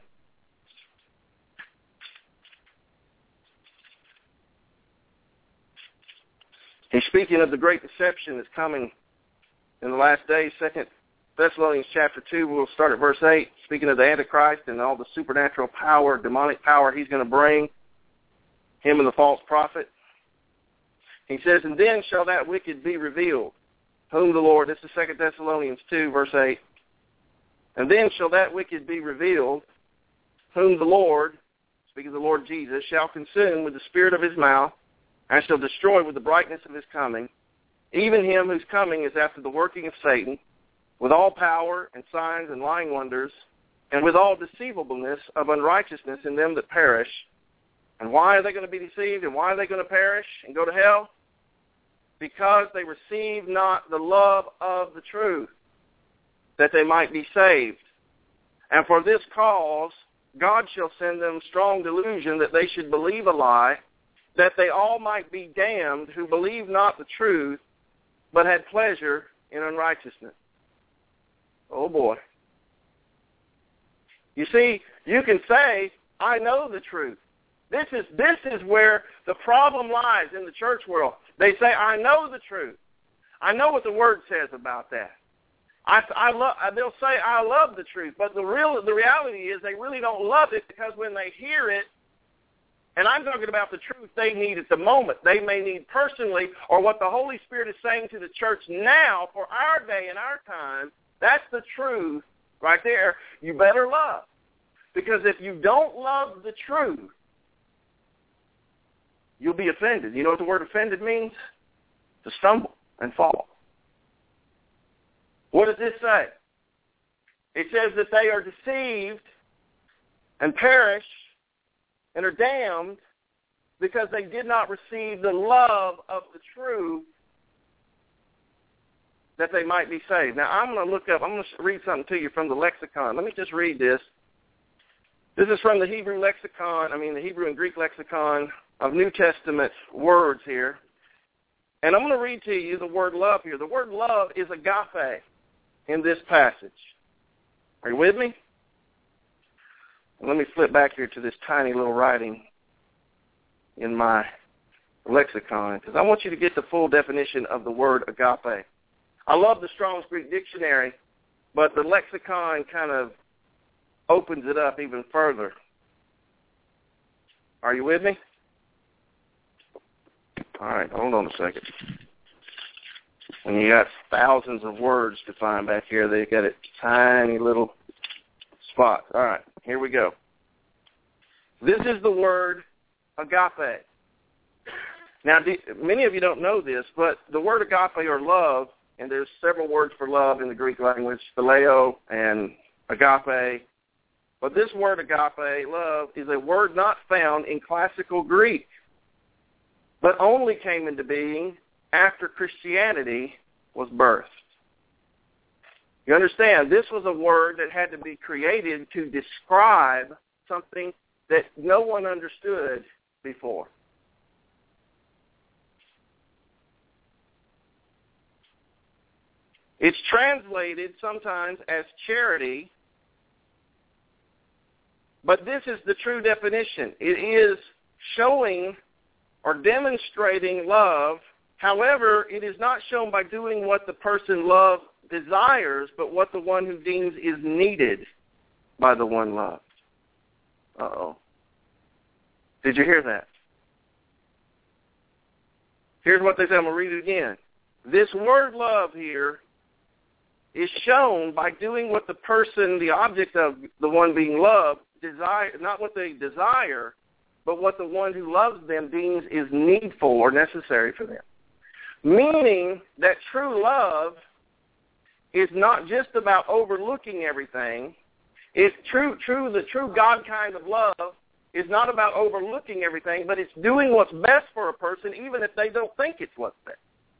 He's speaking of the great deception that's coming in the last days. Second Thessalonians chapter two, we'll start at verse eight, speaking of the Antichrist and all the supernatural power, demonic power he's going to bring, him and the false prophet. He says, and then shall that wicked be revealed, whom the Lord, this is Second Thessalonians two, verse eight, and then shall that wicked be revealed, whom the Lord, speaking of the Lord Jesus, shall consume with the spirit of his mouth, and shall destroy with the brightness of his coming, even him whose coming is after the working of Satan, with all power and signs and lying wonders, and with all deceivableness of unrighteousness in them that perish. And why are they going to be deceived, and why are they going to perish and go to hell? Because they receive not the love of the truth, that they might be saved. And for this cause God shall send them strong delusion, that they should believe a lie, that they all might be damned who believe not the truth, but had pleasure in unrighteousness. Oh, boy. You see, you can say, I know the truth. This is this is where the problem lies in the church world. They say, I know the truth. I know what the Word says about that. I, I love. They'll say, I love the truth. But the real the reality is they really don't love it, because when they hear it, And I'm talking about the truth they need at the moment. They may need personally, or what the Holy Spirit is saying to the church now for our day and our time. That's the truth right there. You better love. Because if you don't love the truth, you'll be offended. You know what the word offended means? To stumble and fall. What does this say? It says that they are deceived and perish and are damned because they did not receive the love of the truth that they might be saved. Now, I'm going to look up, I'm going to read something to you from the lexicon. Let me just read this. This is from the Hebrew lexicon, I mean the Hebrew and Greek lexicon of New Testament words here. And I'm going to read to you the word love here. The word love is agape in this passage. Are you with me? Let me flip back here to this tiny little writing in my lexicon, because I want you to get the full definition of the word agape. I love the Strong's Greek Dictionary, but the lexicon kind of opens it up even further. Are you with me? All right, hold on a second. When you got thousands of words to find back here, they got a tiny little spot. All right, here we go. This is the word agape. Now, many of you don't know this, but the word agape or love, and there's several words for love in the Greek language, phileo and agape. But this word agape, love, is a word not found in classical Greek, but only came into being after Christianity was birthed. You understand, this was a word that had to be created to describe something that no one understood before. It's translated sometimes as charity, but this is the true definition. It is showing or demonstrating love. However, it is not shown by doing what the person loved desires, but what the one who deems is needed by the one loved. Uh-oh. Did you hear that? Here's what they say. I'm going to read it again. This word love here is shown by doing what the person, the object of the one being loved, desire, not what they desire, but what the one who loves them deems is needful or necessary for them. Meaning that true love is not just about overlooking everything. It's true, true, the true God kind of love is not about overlooking everything, but it's doing what's best for a person even if they don't think it's what's best.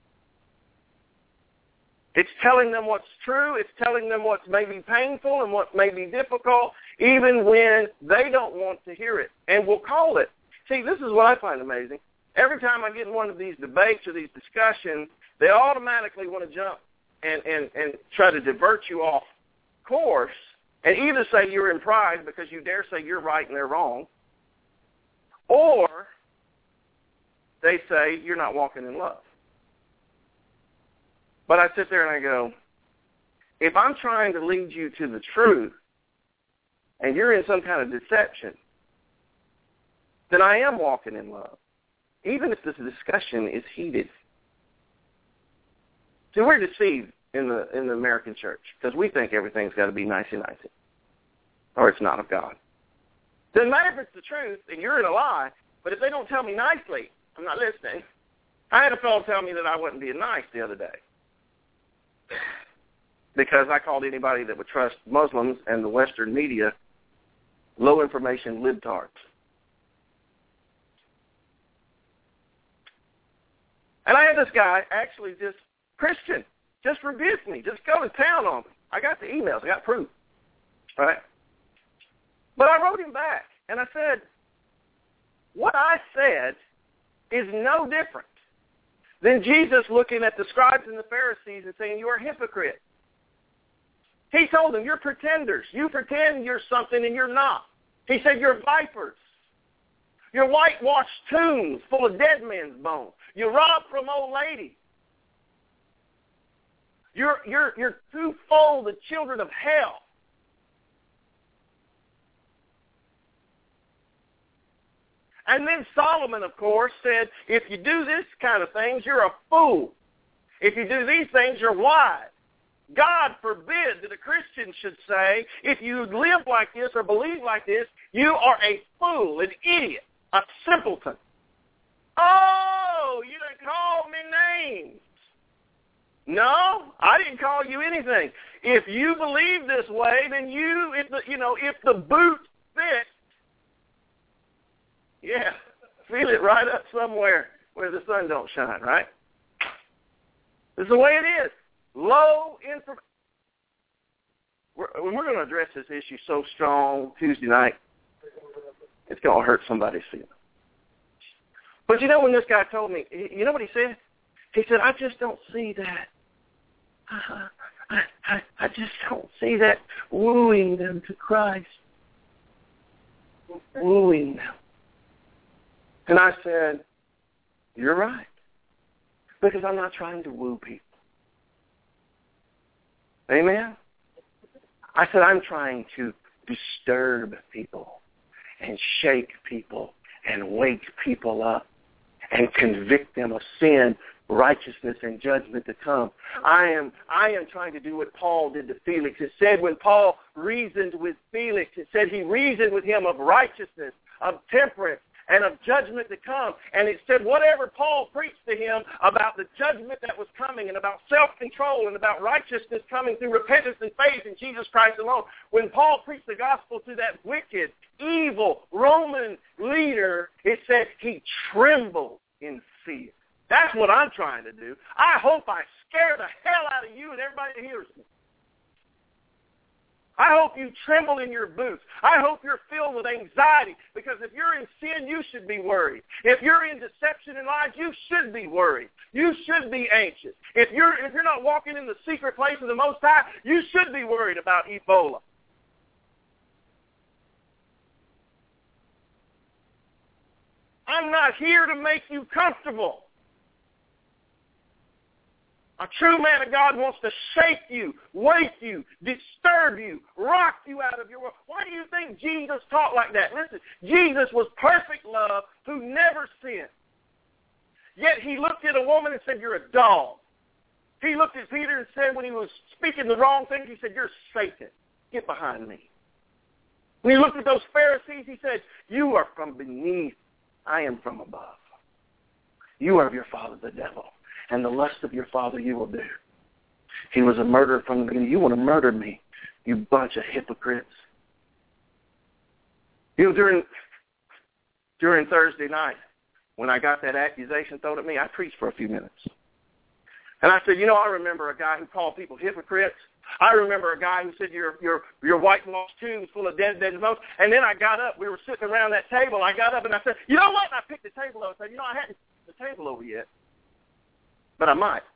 It's telling them what's true. It's telling them what's maybe painful and what may be difficult, even when they don't want to hear it. And we'll call it. See, this is what I find amazing. Every time I get in one of these debates or these discussions, they automatically want to jump and, and, and try to divert you off course and either say you're in pride because you dare say you're right and they're wrong, or they say you're not walking in love. But I sit there and I go, if I'm trying to lead you to the truth and you're in some kind of deception, then I am walking in love, even if this discussion is heated. See, we're deceived in the in the American church because we think everything's got to be nicey-nicey, or it's not of God. Doesn't matter if it's the truth and you're in a lie, but if they don't tell me nicely, I'm not listening. I had a fellow tell me that I wasn't being nice the other day because I called anybody that would trust Muslims and the Western media low-information libtards. And I had this guy actually just, Christian, just rebuke me, just go to town on me. I got the emails, I got proof, right? But I wrote him back, and I said, what I said is no different than Jesus looking at the scribes and the Pharisees and saying, you're a hypocrite. He told them, you're pretenders. You pretend you're something and you're not. He said, you're vipers. You're whitewashed tombs full of dead men's bones. You rob from old ladies. You're, you're, you're too full the children of hell. And then Solomon, of course, said, if you do this kind of things, you're a fool. If you do these things, you're wise. God forbid that a Christian should say, if you live like this or believe like this, you are a fool, an idiot, a simpleton. Oh, you didn't call me names. No, I didn't call you anything. If you believe this way, then you, if the, you know, if the boot fits, yeah, feel it right up somewhere where the sun don't shine, right? This is the way it is. Low information. We're, we're going to address this issue so strong Tuesday night, it's going to hurt somebody's feelings. But you know when this guy told me, you know what he said? He said, I just don't see that. Uh, I, I, I just don't see that wooing them to Christ. Wooing them. And I said, you're right. Because I'm not trying to woo people. Amen? I said, I'm trying to disturb people and shake people and wake people up and convict them of sin, righteousness, and judgment to come. I am I am trying to do what Paul did to Felix. It said when Paul reasoned with Felix, it said he reasoned with him of righteousness, of temperance, and of judgment to come. And it said whatever Paul preached to him about the judgment that was coming and about self-control and about righteousness coming through repentance and faith in Jesus Christ alone, when Paul preached the gospel to that wicked, evil Roman leader, it said he trembled in fear. That's what I'm trying to do. I hope I scare the hell out of you and everybody that hears me. I hope you tremble in your boots. I hope you're filled with anxiety, because if you're in sin, you should be worried. If you're in deception and lies, you should be worried. You should be anxious. If you're if you're not walking in the secret place of the Most High, you should be worried about Ebola. I'm not here to make you comfortable. A true man of God wants to shake you, wake you, disturb you, rock you out of your world. Why do you think Jesus taught like that? Listen, Jesus was perfect love who never sinned. Yet he looked at a woman and said, you're a dog. He looked at Peter and said, when he was speaking the wrong thing, he said, you're Satan. Get behind me. When he looked at those Pharisees, he said, you are from beneath. I am from above. You are of your father, the devil, and the lust of your father you will do. He was a murderer from the beginning. You want to murder me, you bunch of hypocrites. You know, during, during Thursday night, when I got that accusation thrown at me, I preached for a few minutes. And I said, you know, I remember a guy who called people hypocrites. I remember a guy who said your your your whitewashed tomb is full of dead, dead bones. And then I got up. We were sitting around that table. I got up and I said, you know what? And I picked the table over. I said, you know, I hadn't picked the table over yet, but I might.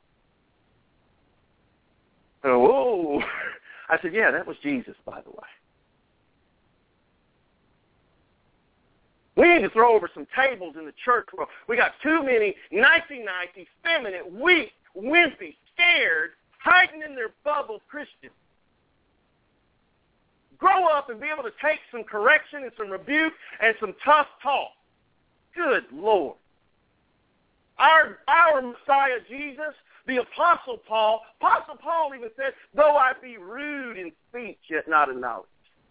Oh, whoa. I said, yeah, that was Jesus, by the way. We need to throw over some tables in the church world. We got too many nicey-nicey, feminine, weak, wimpy, scared, hiding in their bubble Christians. Grow up and be able to take some correction and some rebuke and some tough talk. Good Lord. Our, our Messiah Jesus, the Apostle Paul, Apostle Paul even said, though I be rude in speech, yet not in knowledge.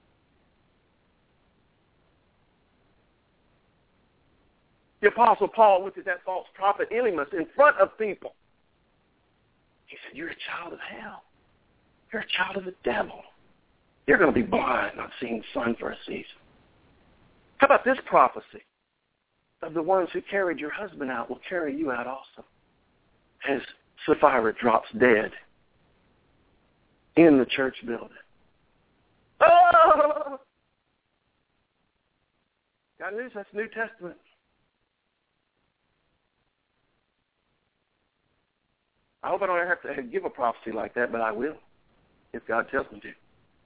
The Apostle Paul looked at that false prophet Elymas in front of people. He said, you're a child of hell. You're a child of the devil. You're going to be blind, not seeing the sun for a season. How about this prophecy? Of the ones who carried your husband out will carry you out also. As Sapphira drops dead in the church building. Oh! Got news? That's New Testament. I hope I don't have to give a prophecy like that, but I will, if God tells me to.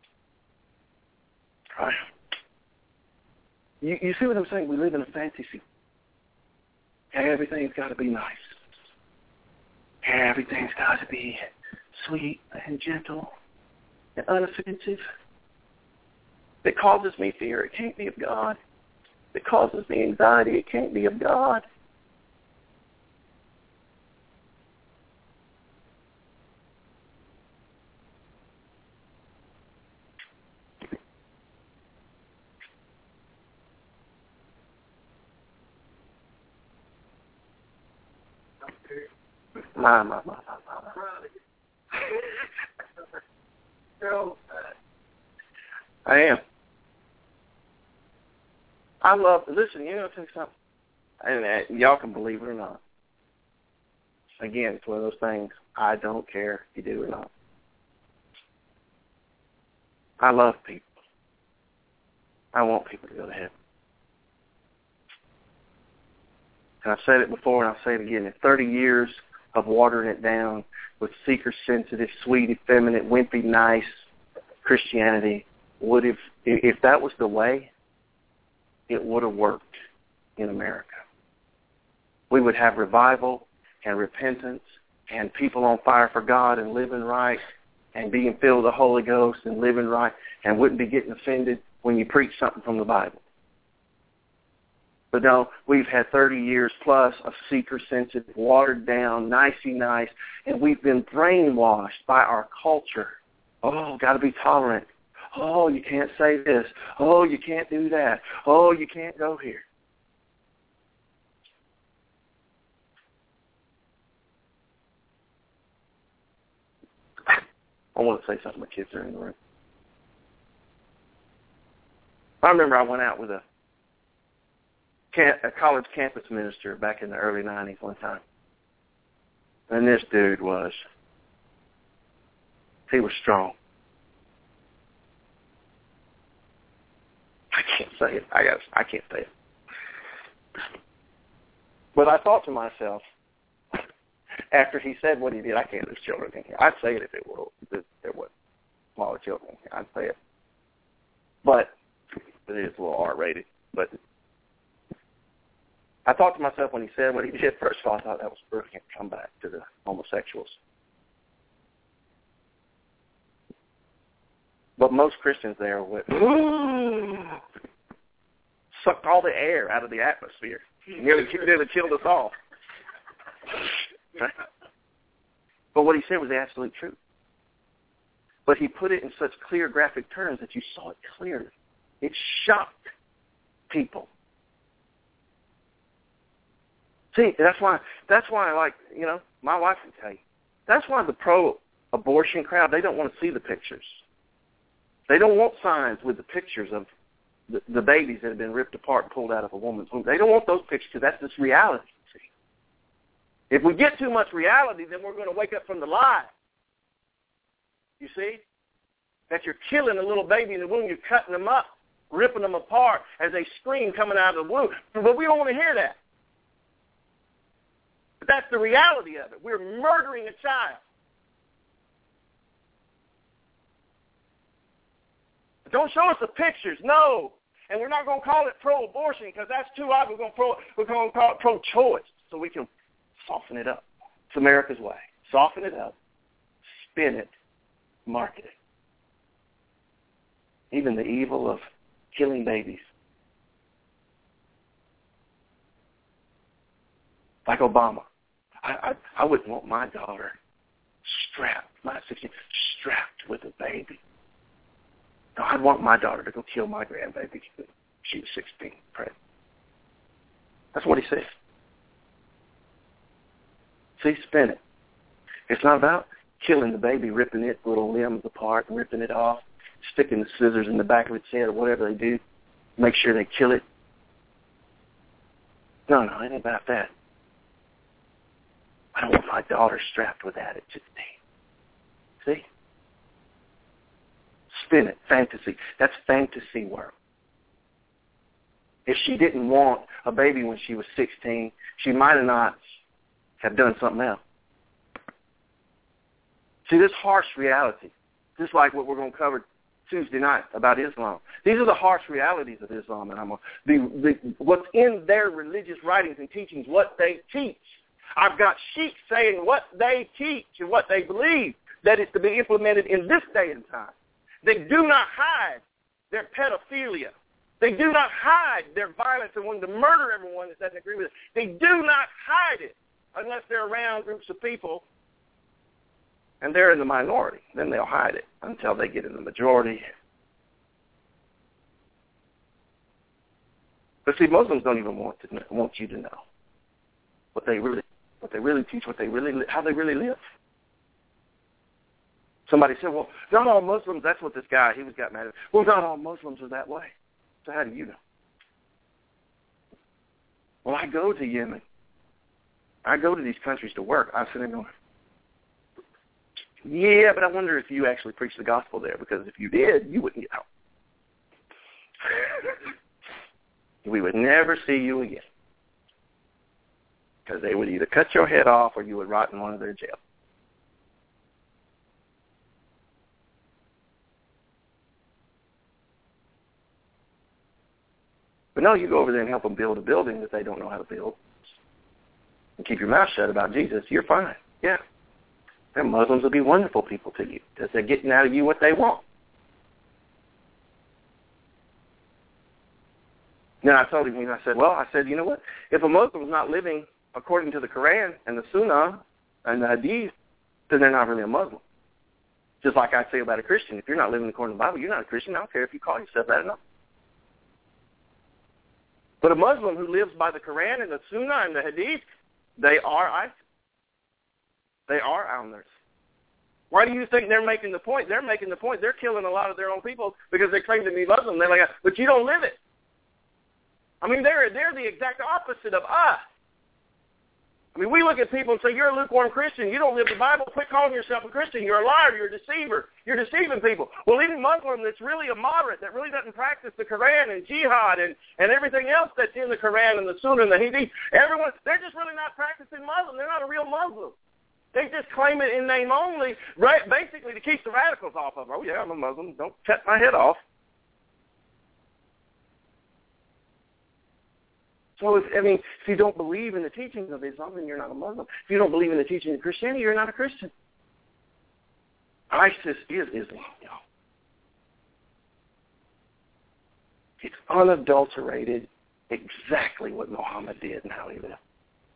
All right. You, you see what I'm saying? We live in a fantasy. Everything's got to be nice. Everything's got to be sweet and gentle and unoffensive. It causes me fear. It can't be of God. that causes me anxiety, it can't be of God. My, my, my, my, my. I am. I love, listen, you know, take something, and uh, y'all can believe it or not. Again, it's one of those things, I don't care if you do or not. I love people. I want people to go to heaven. And I've said it before, and I'll say it again. In thirty years of watering it down with seeker-sensitive, sweet, effeminate, wimpy, nice Christianity, would have, if that was the way, it would have worked in America. We would have revival and repentance and people on fire for God and living right and being filled with the Holy Ghost and living right and wouldn't be getting offended when you preach something from the Bible. But no, we've had thirty years plus of seeker-sensitive, watered down, nicey nice, and we've been brainwashed by our culture. Oh, got to be tolerant. Oh, you can't say this. Oh, you can't do that. Oh, you can't go here. I want to say something. My kids are in the room. I remember I went out with a, a college campus minister back in the early nineties one time. And this dude was, he was strong. I can't say it. I got. I can't say it. But I thought to myself, after he said what he did, I can't. There's children in here. I'd say it if it were if there were smaller children in here. I'd say it. But it is a little R-rated. But I thought to myself when he said what he did, first of all, I thought that was a brilliant comeback to the homosexuals. But most Christians there went, sucked all the air out of the atmosphere. Nearly, nearly killed us all. Right? But what he said was the absolute truth. But he put it in such clear, graphic terms that you saw it clearly. It shocked people. See, that's why, that's why, like, you know, my wife can tell you, that's why the pro-abortion crowd, they don't want to see the pictures. They don't want signs with the pictures of the, the babies that have been ripped apart and pulled out of a woman's womb. They don't want those pictures because that's just reality. See? If we get too much reality, then we're going to wake up from the lie. You see? That you're killing a little baby in the womb, you're cutting them up, ripping them apart as they scream coming out of the womb. But we don't want to hear that. But that's the reality of it. We're murdering a child. Don't show us the pictures, no. And we're not going to call it pro-abortion because that's too odd. We're going to, pro, we're going to call it pro-choice so we can soften it up. It's America's way. Soften it up, spin it, market it. Even the evil of killing babies. Like Obama. I, I, I wouldn't want my daughter strapped, my sixteen, strapped with a baby. No, I'd want my daughter to go kill my grandbaby. She was sixteen, pregnant. That's what he said. See, spin it. It's not about killing the baby, ripping its little limbs apart, ripping it off, sticking the scissors in the back of its head or whatever they do. Make sure they kill it. No, no, it ain't about that. I don't want my daughter strapped with that at sixteen. See? Spin it, fantasy. That's fantasy world. If she didn't want a baby when she was sixteen, she might have not have done something else. See, this harsh reality, just like what we're going to cover Tuesday night about Islam. These are the harsh realities of Islam, and I'm a, the, the what's in their religious writings and teachings, what they teach. I've got sheep saying what they teach and what they believe that is to be implemented in this day and time. They do not hide their pedophilia. They do not hide their violence and wanting to murder everyone that doesn't agree with it. They do not hide it unless they're around groups of people and they're in the minority. Then they'll hide it until they get in the majority. But see, Muslims don't even want to know, want you to know what they really, what they really teach, what they really, how they really live. Somebody said, "Well, not all Muslims." That's what this guy he was got mad at. Well, not all Muslims are that way. So how do you know? Well, I go to Yemen. I go to these countries to work. I sit there going, yeah, but I wonder if you actually preach the gospel there, because if you did, you wouldn't get out. We would never see you again, because they would either cut your head off or you would rot in one of their jails. But no, you go over there and help them build a building that they don't know how to build, and keep your mouth shut about Jesus, you're fine. Yeah. And Muslims will be wonderful people to you, because they're getting out of you what they want. Now, I told him, and I said, well, I said, you know what? If a Muslim's not living according to the Quran and the Sunnah and the Hadith, then they're not really a Muslim. Just like I say about a Christian. If you're not living according to the Bible, you're not a Christian. I don't care if you call yourself that or not. But a Muslim who lives by the Quran and the Sunnah and the Hadith, they are ISIS. They are Al-Nurs. Why do you think they're making the point? They're making the point. They're killing a lot of their own people because they claim to be Muslim. They're like, but you don't live it. I mean, they're, they're the exact opposite of us. I mean, we look at people and say, you're a lukewarm Christian. You don't live the Bible. Quit calling yourself a Christian. You're a liar. You're a deceiver. You're deceiving people. Well, even Muslim that's really a moderate, that really doesn't practice the Quran and jihad and, and everything else that's in the Quran and the Sunnah and the Hadith, everyone, they're just really not practicing Muslim. They're not a real Muslim. They just claim it in name only, right, basically to keep the radicals off of them. Oh, yeah, I'm a Muslim. Don't cut my head off. So, if, I mean, if you don't believe in the teachings of Islam, then you're not a Muslim. If you don't believe in the teachings of Christianity, you're not a Christian. ISIS is Islam, y'all. It's unadulterated, exactly what Muhammad did and how he lived.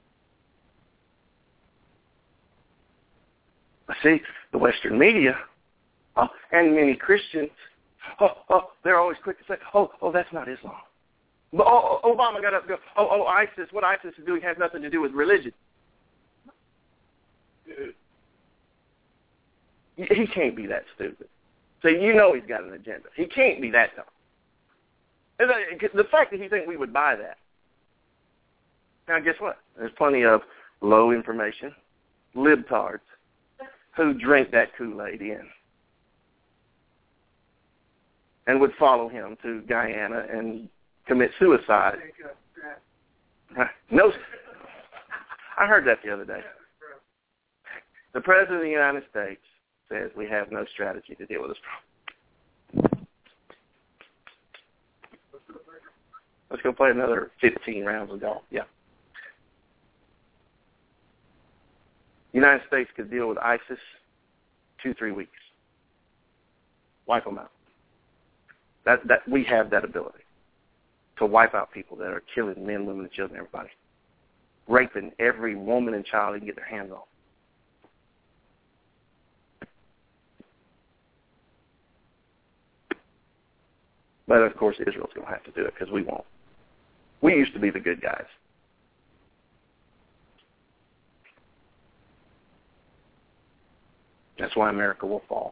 See, the Western media uh, and many Christians, oh, oh, they're always quick to say, oh, oh, that's not Islam. But, oh, oh, Obama got up and go, oh, oh, ISIS, what ISIS is doing has nothing to do with religion. He can't be that stupid. So you know he's got an agenda. He can't be that dumb. The fact that he thinks we would buy that. Now, guess what? There's plenty of low information, libtards, who drink that Kool-Aid in and would follow him to Guyana and commit suicide. No, I heard that the other day. The President of the United States says we have no strategy to deal with this problem. Let's go play another fifteen rounds of golf. Yeah. The United States could deal with ISIS two, three weeks. Wipe them out. That that we have that ability to wipe out people that are killing men, women, and children, everybody. Raping every woman and child they can get their hands on. But, of course, Israel's going to have to do it because we won't. We used to be the good guys. That's why America will fall.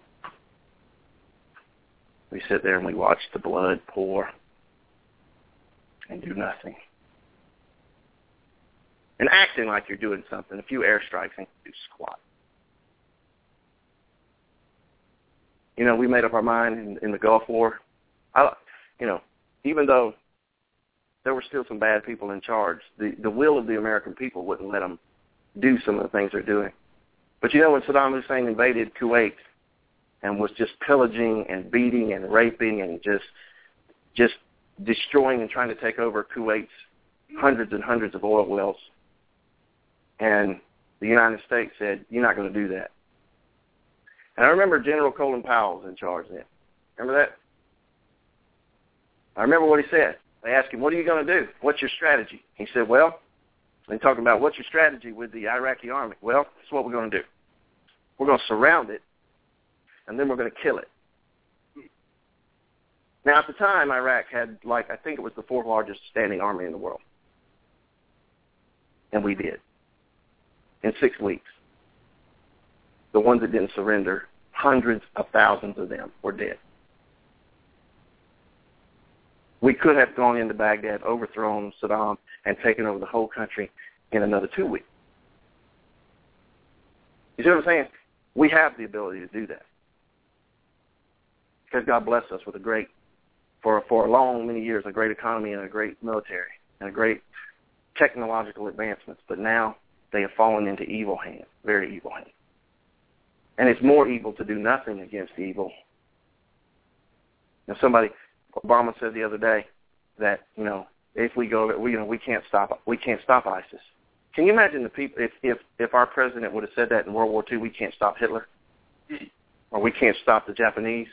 We sit there and we watch the blood pour and do nothing. And acting like you're doing something. A few airstrikes and do squat. You know, we made up our mind in, in the Gulf War. I, you know, even though there were still some bad people in charge, the, the will of the American people wouldn't let them do some of the things they're doing. But you know, when Saddam Hussein invaded Kuwait and was just pillaging and beating and raping and just just destroying and trying to take over Kuwait's hundreds and hundreds of oil wells, and the United States said, you're not going to do that. And I remember General Colin Powell was in charge then. Remember that? I remember what he said. They asked him, what are you going to do? What's your strategy? He said, well, they're talking about what's your strategy with the Iraqi army. Well, that's what we're going to do. We're going to surround it, and then we're going to kill it. Now, at the time, Iraq had, like, I think it was the fourth largest standing army in the world. And we did. In six weeks. The ones that didn't surrender, hundreds of thousands of them were dead. We could have gone into Baghdad, overthrown Saddam, and taken over the whole country in another two weeks. You see what I'm saying? We have the ability to do that. Because God blessed us with a great, for, for a long, many years, a great economy and a great military and a great technological advancements. But now they have fallen into evil hands, very evil hands. And it's more evil to do nothing against evil. Now, somebody, Obama said the other day that, you know, if we go, we, you know, we can't stop, we can't stop ISIS. Can you imagine the people, if, if, if our president would have said that in World War Two, we can't stop Hitler? Or we can't stop the Japanese?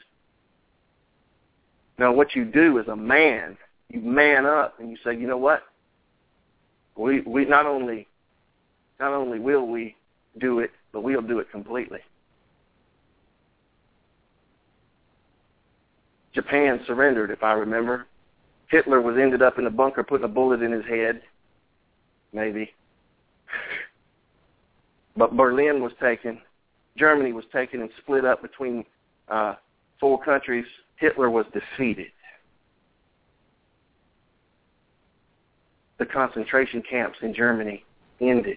Now, what you do as a man, you man up and you say, you know what? We, we not only, not only will we do it, but we'll do it completely. Japan surrendered, if I remember. Hitler was ended up in a bunker putting a bullet in his head, maybe. But Berlin was taken. Germany was taken and split up between uh, four countries. Hitler was defeated. The concentration camps in Germany ended.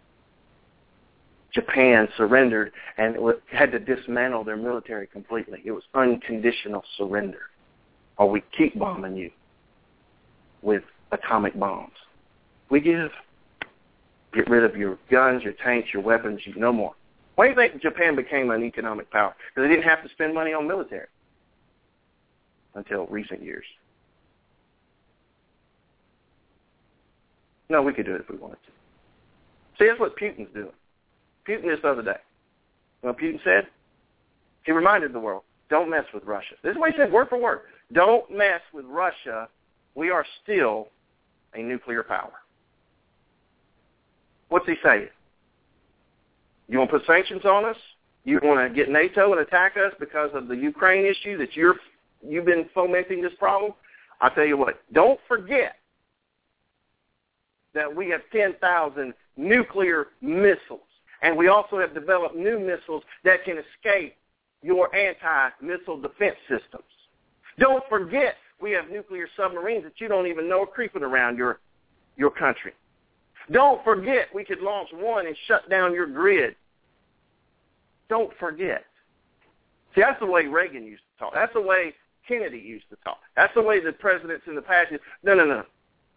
Japan surrendered and had to dismantle their military completely. It was unconditional surrender. Or we keep bombing you with atomic bombs. We give. Get rid of your guns, your tanks, your weapons, you no more. Why do you think Japan became an economic power? Because they didn't have to spend money on military until recent years. No, we could do it if we wanted to. See, that's what Putin's doing. Putin this other day. You know what Putin said? He reminded the world, don't mess with Russia. This is what he said, word for word. Don't mess with Russia. We are still a nuclear power. What's he saying? You want to put sanctions on us? You want to get NATO and attack us because of the Ukraine issue that you're, you've been fomenting this problem? I'll tell you what, don't forget that we have ten thousand nuclear missiles. And we also have developed new missiles that can escape your anti-missile defense systems. Don't forget we have nuclear submarines that you don't even know are creeping around your, your country. Don't forget we could launch one and shut down your grid. Don't forget. See, that's the way Reagan used to talk. That's the way Kennedy used to talk. That's the way the presidents in the past used. No, no, no.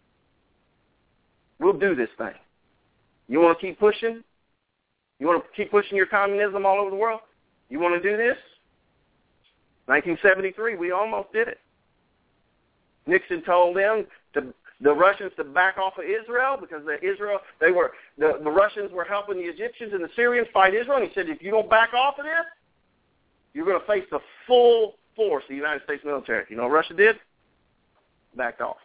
We'll do this thing. You want to keep pushing? You want to keep pushing your communism all over the world? You want to do this? nineteen seventy-three, we almost did it. Nixon told them, to, the Russians, to back off of Israel because the Israel, they were the, the Russians were helping the Egyptians and the Syrians fight Israel. And he said, if you don't back off of this, you're going to face the full force of the United States military. You know what Russia did? Backed off.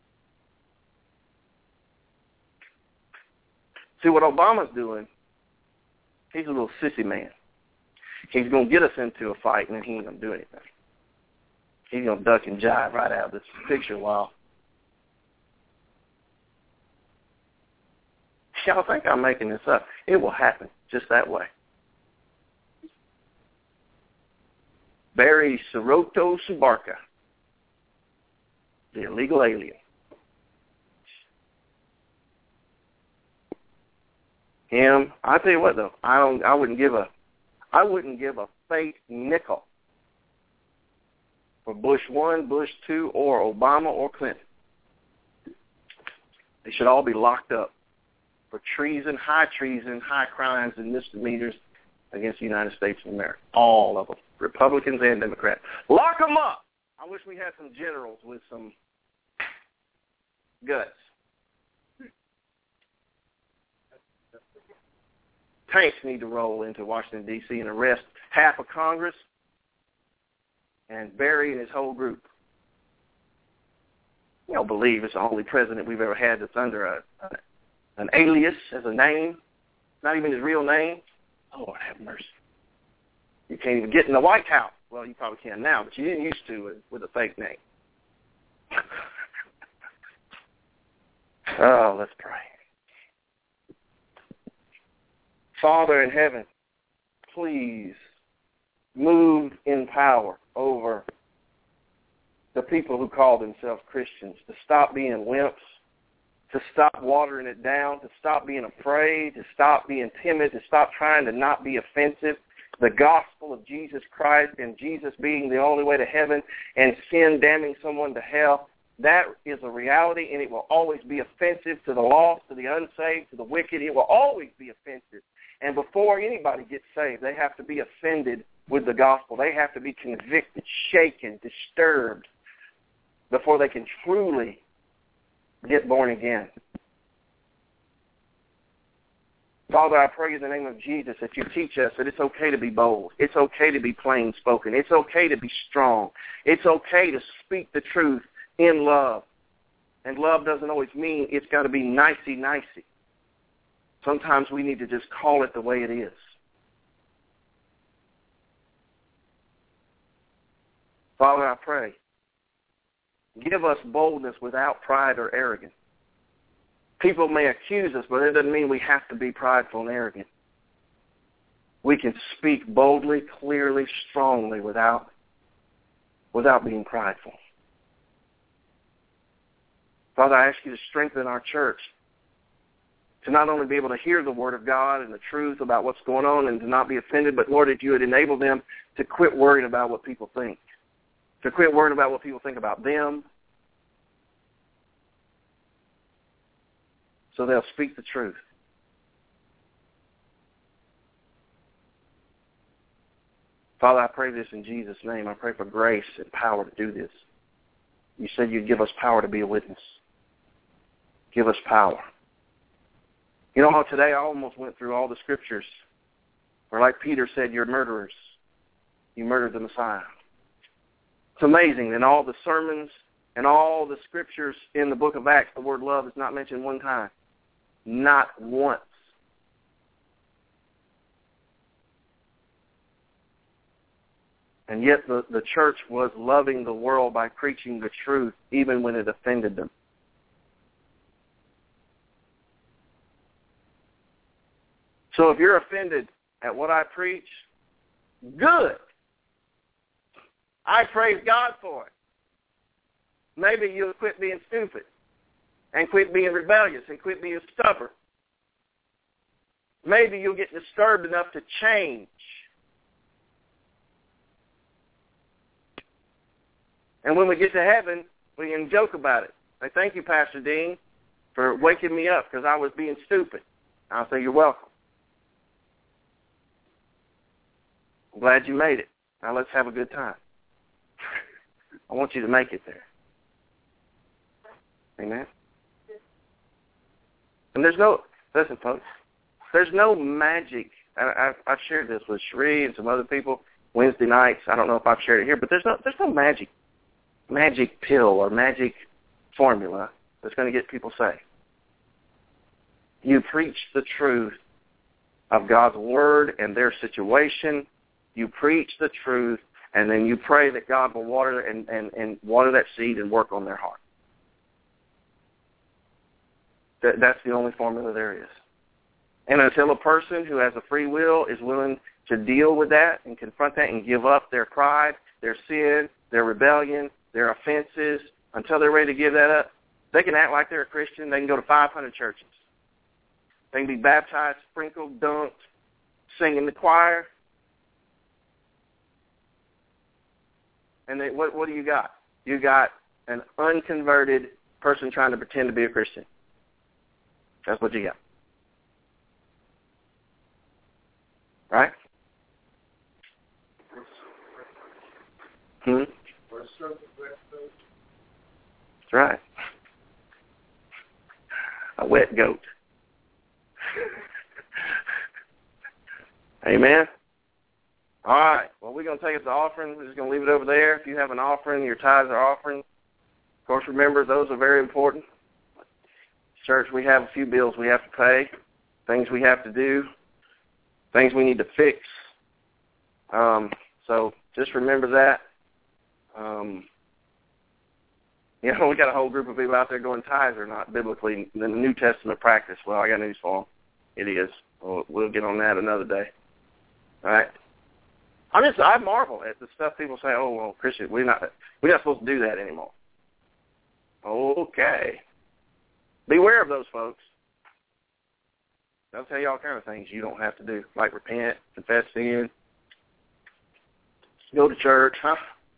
See, what Obama's doing, he's a little sissy man. He's going to get us into a fight, and then he ain't going to do anything. He's going to duck and jive right out of this picture while. Y'all think I'm making this up. It will happen just that way. Barry Sotomayor Subarka, the illegal alien. Him, I tell you what though, I don't. I wouldn't give a, I wouldn't give a fake nickel for Bush one, Bush two, or Obama or Clinton. They should all be locked up for treason, high treason, high crimes, and misdemeanors against the United States of America. All of them, Republicans and Democrats. Lock them up. I wish we had some generals with some guts. Tanks need to roll into Washington, D C and arrest half of Congress and Barry and his whole group. You don't believe it's the only president we've ever had that's under a, a an alias as a name, not even his real name. Lord have mercy. You can't even get in the White House. Well, you probably can now, but you didn't used to with, with a fake name. Oh, let's pray. Father in heaven, please move in power over the people who call themselves Christians, to stop being wimps, to stop watering it down, to stop being afraid, to stop being timid, to stop trying to not be offensive. The gospel of Jesus Christ and Jesus being the only way to heaven and sin damning someone to hell, that is a reality, and it will always be offensive to the lost, to the unsaved, to the wicked. It will always be offensive. And before anybody gets saved, they have to be offended with the gospel. They have to be convicted, shaken, disturbed before they can truly get born again. Father, I pray in the name of Jesus that you teach us that it's okay to be bold. It's okay to be plain spoken. It's okay to be strong. It's okay to speak the truth in love. And love doesn't always mean it's got to be nicey-nicey. Sometimes we need to just call it the way it is. Father, I pray, give us boldness without pride or arrogance. People may accuse us, but it doesn't mean we have to be prideful and arrogant. We can speak boldly, clearly, strongly without, without being prideful. Father, I ask you to strengthen our church to not only be able to hear the word of God and the truth about what's going on and to not be offended, but Lord, that you would enable them to quit worrying about what people think, to quit worrying about what people think about them, so they'll speak the truth. Father, I pray this in Jesus' name. I pray for grace and power to do this. You said you'd give us power to be a witness. Give us power. You know how today I almost went through all the scriptures where, like Peter said, you're murderers. You murdered the Messiah. It's amazing. In all the sermons and all the scriptures in the book of Acts, the word love is not mentioned one time. Not once. And yet the, the church was loving the world by preaching the truth, even when it offended them. So if you're offended at what I preach, good. I praise God for it. Maybe you'll quit being stupid and quit being rebellious and quit being stubborn. Maybe you'll get disturbed enough to change. And when we get to heaven, we can joke about it. Say, thank you, Pastor Dean, for waking me up because I was being stupid. I'll say, you're welcome. I'm glad you made it. Now let's have a good time. I want you to make it there. Amen? And there's no, listen, folks, there's no magic. I, I, I've shared this with Sheree and some other people Wednesday nights. I don't know if I've shared it here, but there's no, there's no magic, magic pill or magic formula that's going to get people saved. You preach the truth of God's word and their situation. You preach the truth, and then you pray that God will water and, and, and water that seed and work on their heart. That, that's the only formula there is. And until a person who has a free will is willing to deal with that and confront that and give up their pride, their sin, their rebellion, their offenses, until they're ready to give that up, they can act like they're a Christian. They can go to five hundred churches. They can be baptized, sprinkled, dunked, sing in the choir. And they, what, what do you got? You got an unconverted person trying to pretend to be a Christian. That's what you got. Right? Hmm? That's right. A wet goat. Amen? All right. Well, we're going to take it to the offering. We're just going to leave it over there. If you have an offering, your tithes are offering, Of course, remember, those are very important. Church, we have a few bills we have to pay, things we have to do, things we need to fix. Um, so just remember that. Um, you know, we got a whole group of people out there going, tithes are not biblically in the New Testament practice. Well, I got news for them. It is. We'll, we'll get on that another day. All right. I'm just, I marvel at the stuff people say, oh, well, Christian, we're not, we're not supposed to do that anymore. Okay. Beware of those folks. They'll tell you all kinds of things you don't have to do, like repent, confess sin, go to church, huh?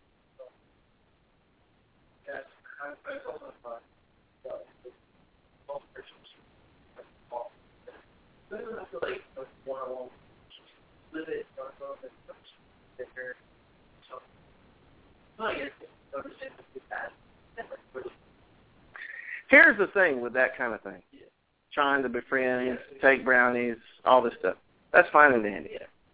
Here's the thing with that kind of thing. Trying to befriend, take brownies, all this stuff. That's fine and dandy.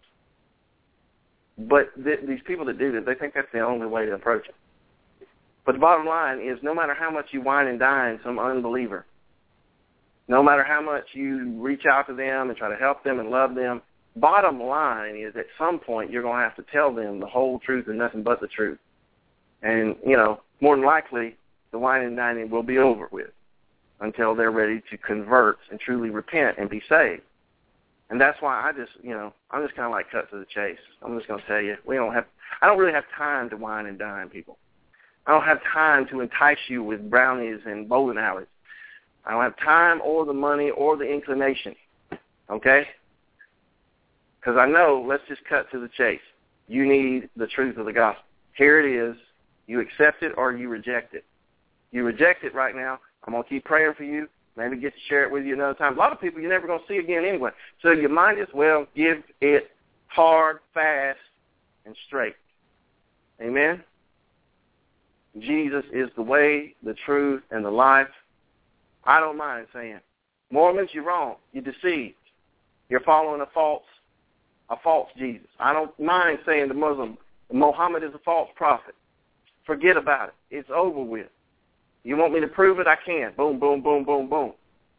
But th- these people that do that, they think that's the only way to approach it. But the bottom line is, no matter how much you wine and dine some unbeliever, no matter how much you reach out to them and try to help them and love them, bottom line is at some point you're going to have to tell them the whole truth and nothing but the truth. And, you know, more than likely, the wine and dining will be over with until they're ready to convert and truly repent and be saved. And that's why I just, you know, I'm just kind of like cut to the chase. I'm just going to tell you, we don't have, I don't really have time to wine and dine people. I don't have time to entice you with brownies and bowling alleys. I don't have time or the money or the inclination, okay? Because I know, let's just cut to the chase. You need the truth of the gospel. Here it is. You accept it or you reject it. You reject it right now. I'm going to keep praying for you. Maybe get to share it with you another time. A lot of people you're never going to see again anyway. So you might as well give it hard, fast, and straight. Amen? Jesus is the way, the truth, and the life. I don't mind saying, Mormons, you're wrong. You're deceived. You're following a false, a false Jesus. I don't mind saying to Muslim, Muhammad is a false prophet. Forget about it. It's over with. You want me to prove it? I can. Boom, boom, boom, boom, boom.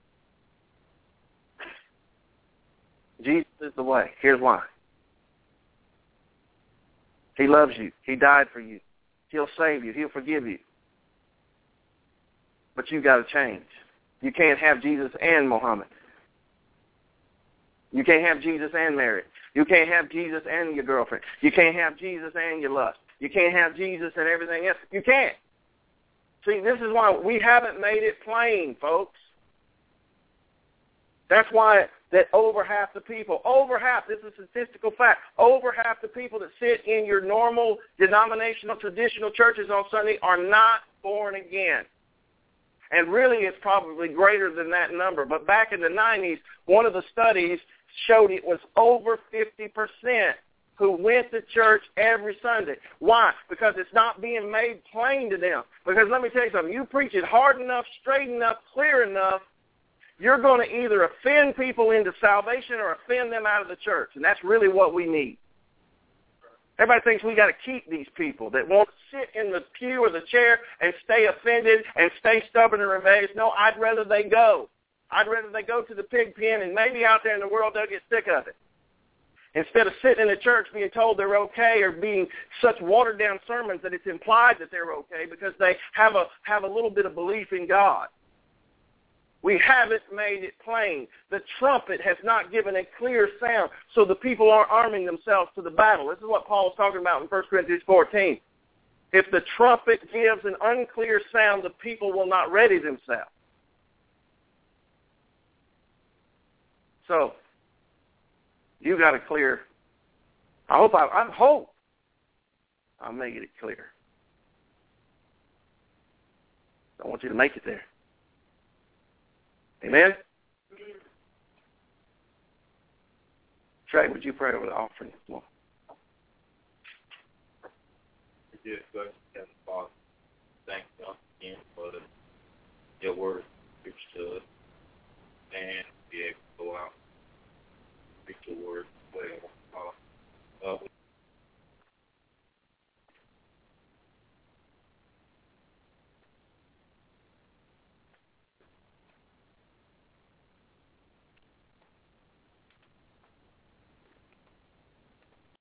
Jesus is the way. Here's why. He loves you. He died for you. He'll save you. He'll forgive you. But you've got to change. You can't have Jesus and Muhammad. You can't have Jesus and marriage. You can't have Jesus and your girlfriend. You can't have Jesus and your lust. You can't have Jesus and everything else. You can't. See, this is why we haven't made it plain, folks. That's why that over half the people, over half, this is a statistical fact, over half the people that sit in your normal denominational, traditional churches on Sunday are not born again. And really it's probably greater than that number. But back in the nineties, one of the studies showed it was over fifty percent who went to church every Sunday. Why? Because it's not being made plain to them. Because let me tell you something, you preach it hard enough, straight enough, clear enough, you're going to either offend people into salvation or offend them out of the church. And that's really what we need. Everybody thinks we got to keep these people that won't sit in the pew or the chair and stay offended and stay stubborn and rebellious. No, I'd rather they go. I'd rather they go to the pig pen and maybe out there in the world they'll get sick of it. Instead of sitting in the church being told they're okay or being such watered-down sermons that it's implied that they're okay because they have a have a little bit of belief in God. We haven't made it plain. The trumpet has not given a clear sound, so the people aren't arming themselves to the battle. This is what Paul is talking about in First Corinthians fourteen. If the trumpet gives an unclear sound, the people will not ready themselves. So, you got to clear. I hope I, I hope I'll make it clear. I want you to make it there. Amen? Trey, would you pray over the offering? Come on. Dear God, Heavenly Father, thank you once again for the, your word preached to us.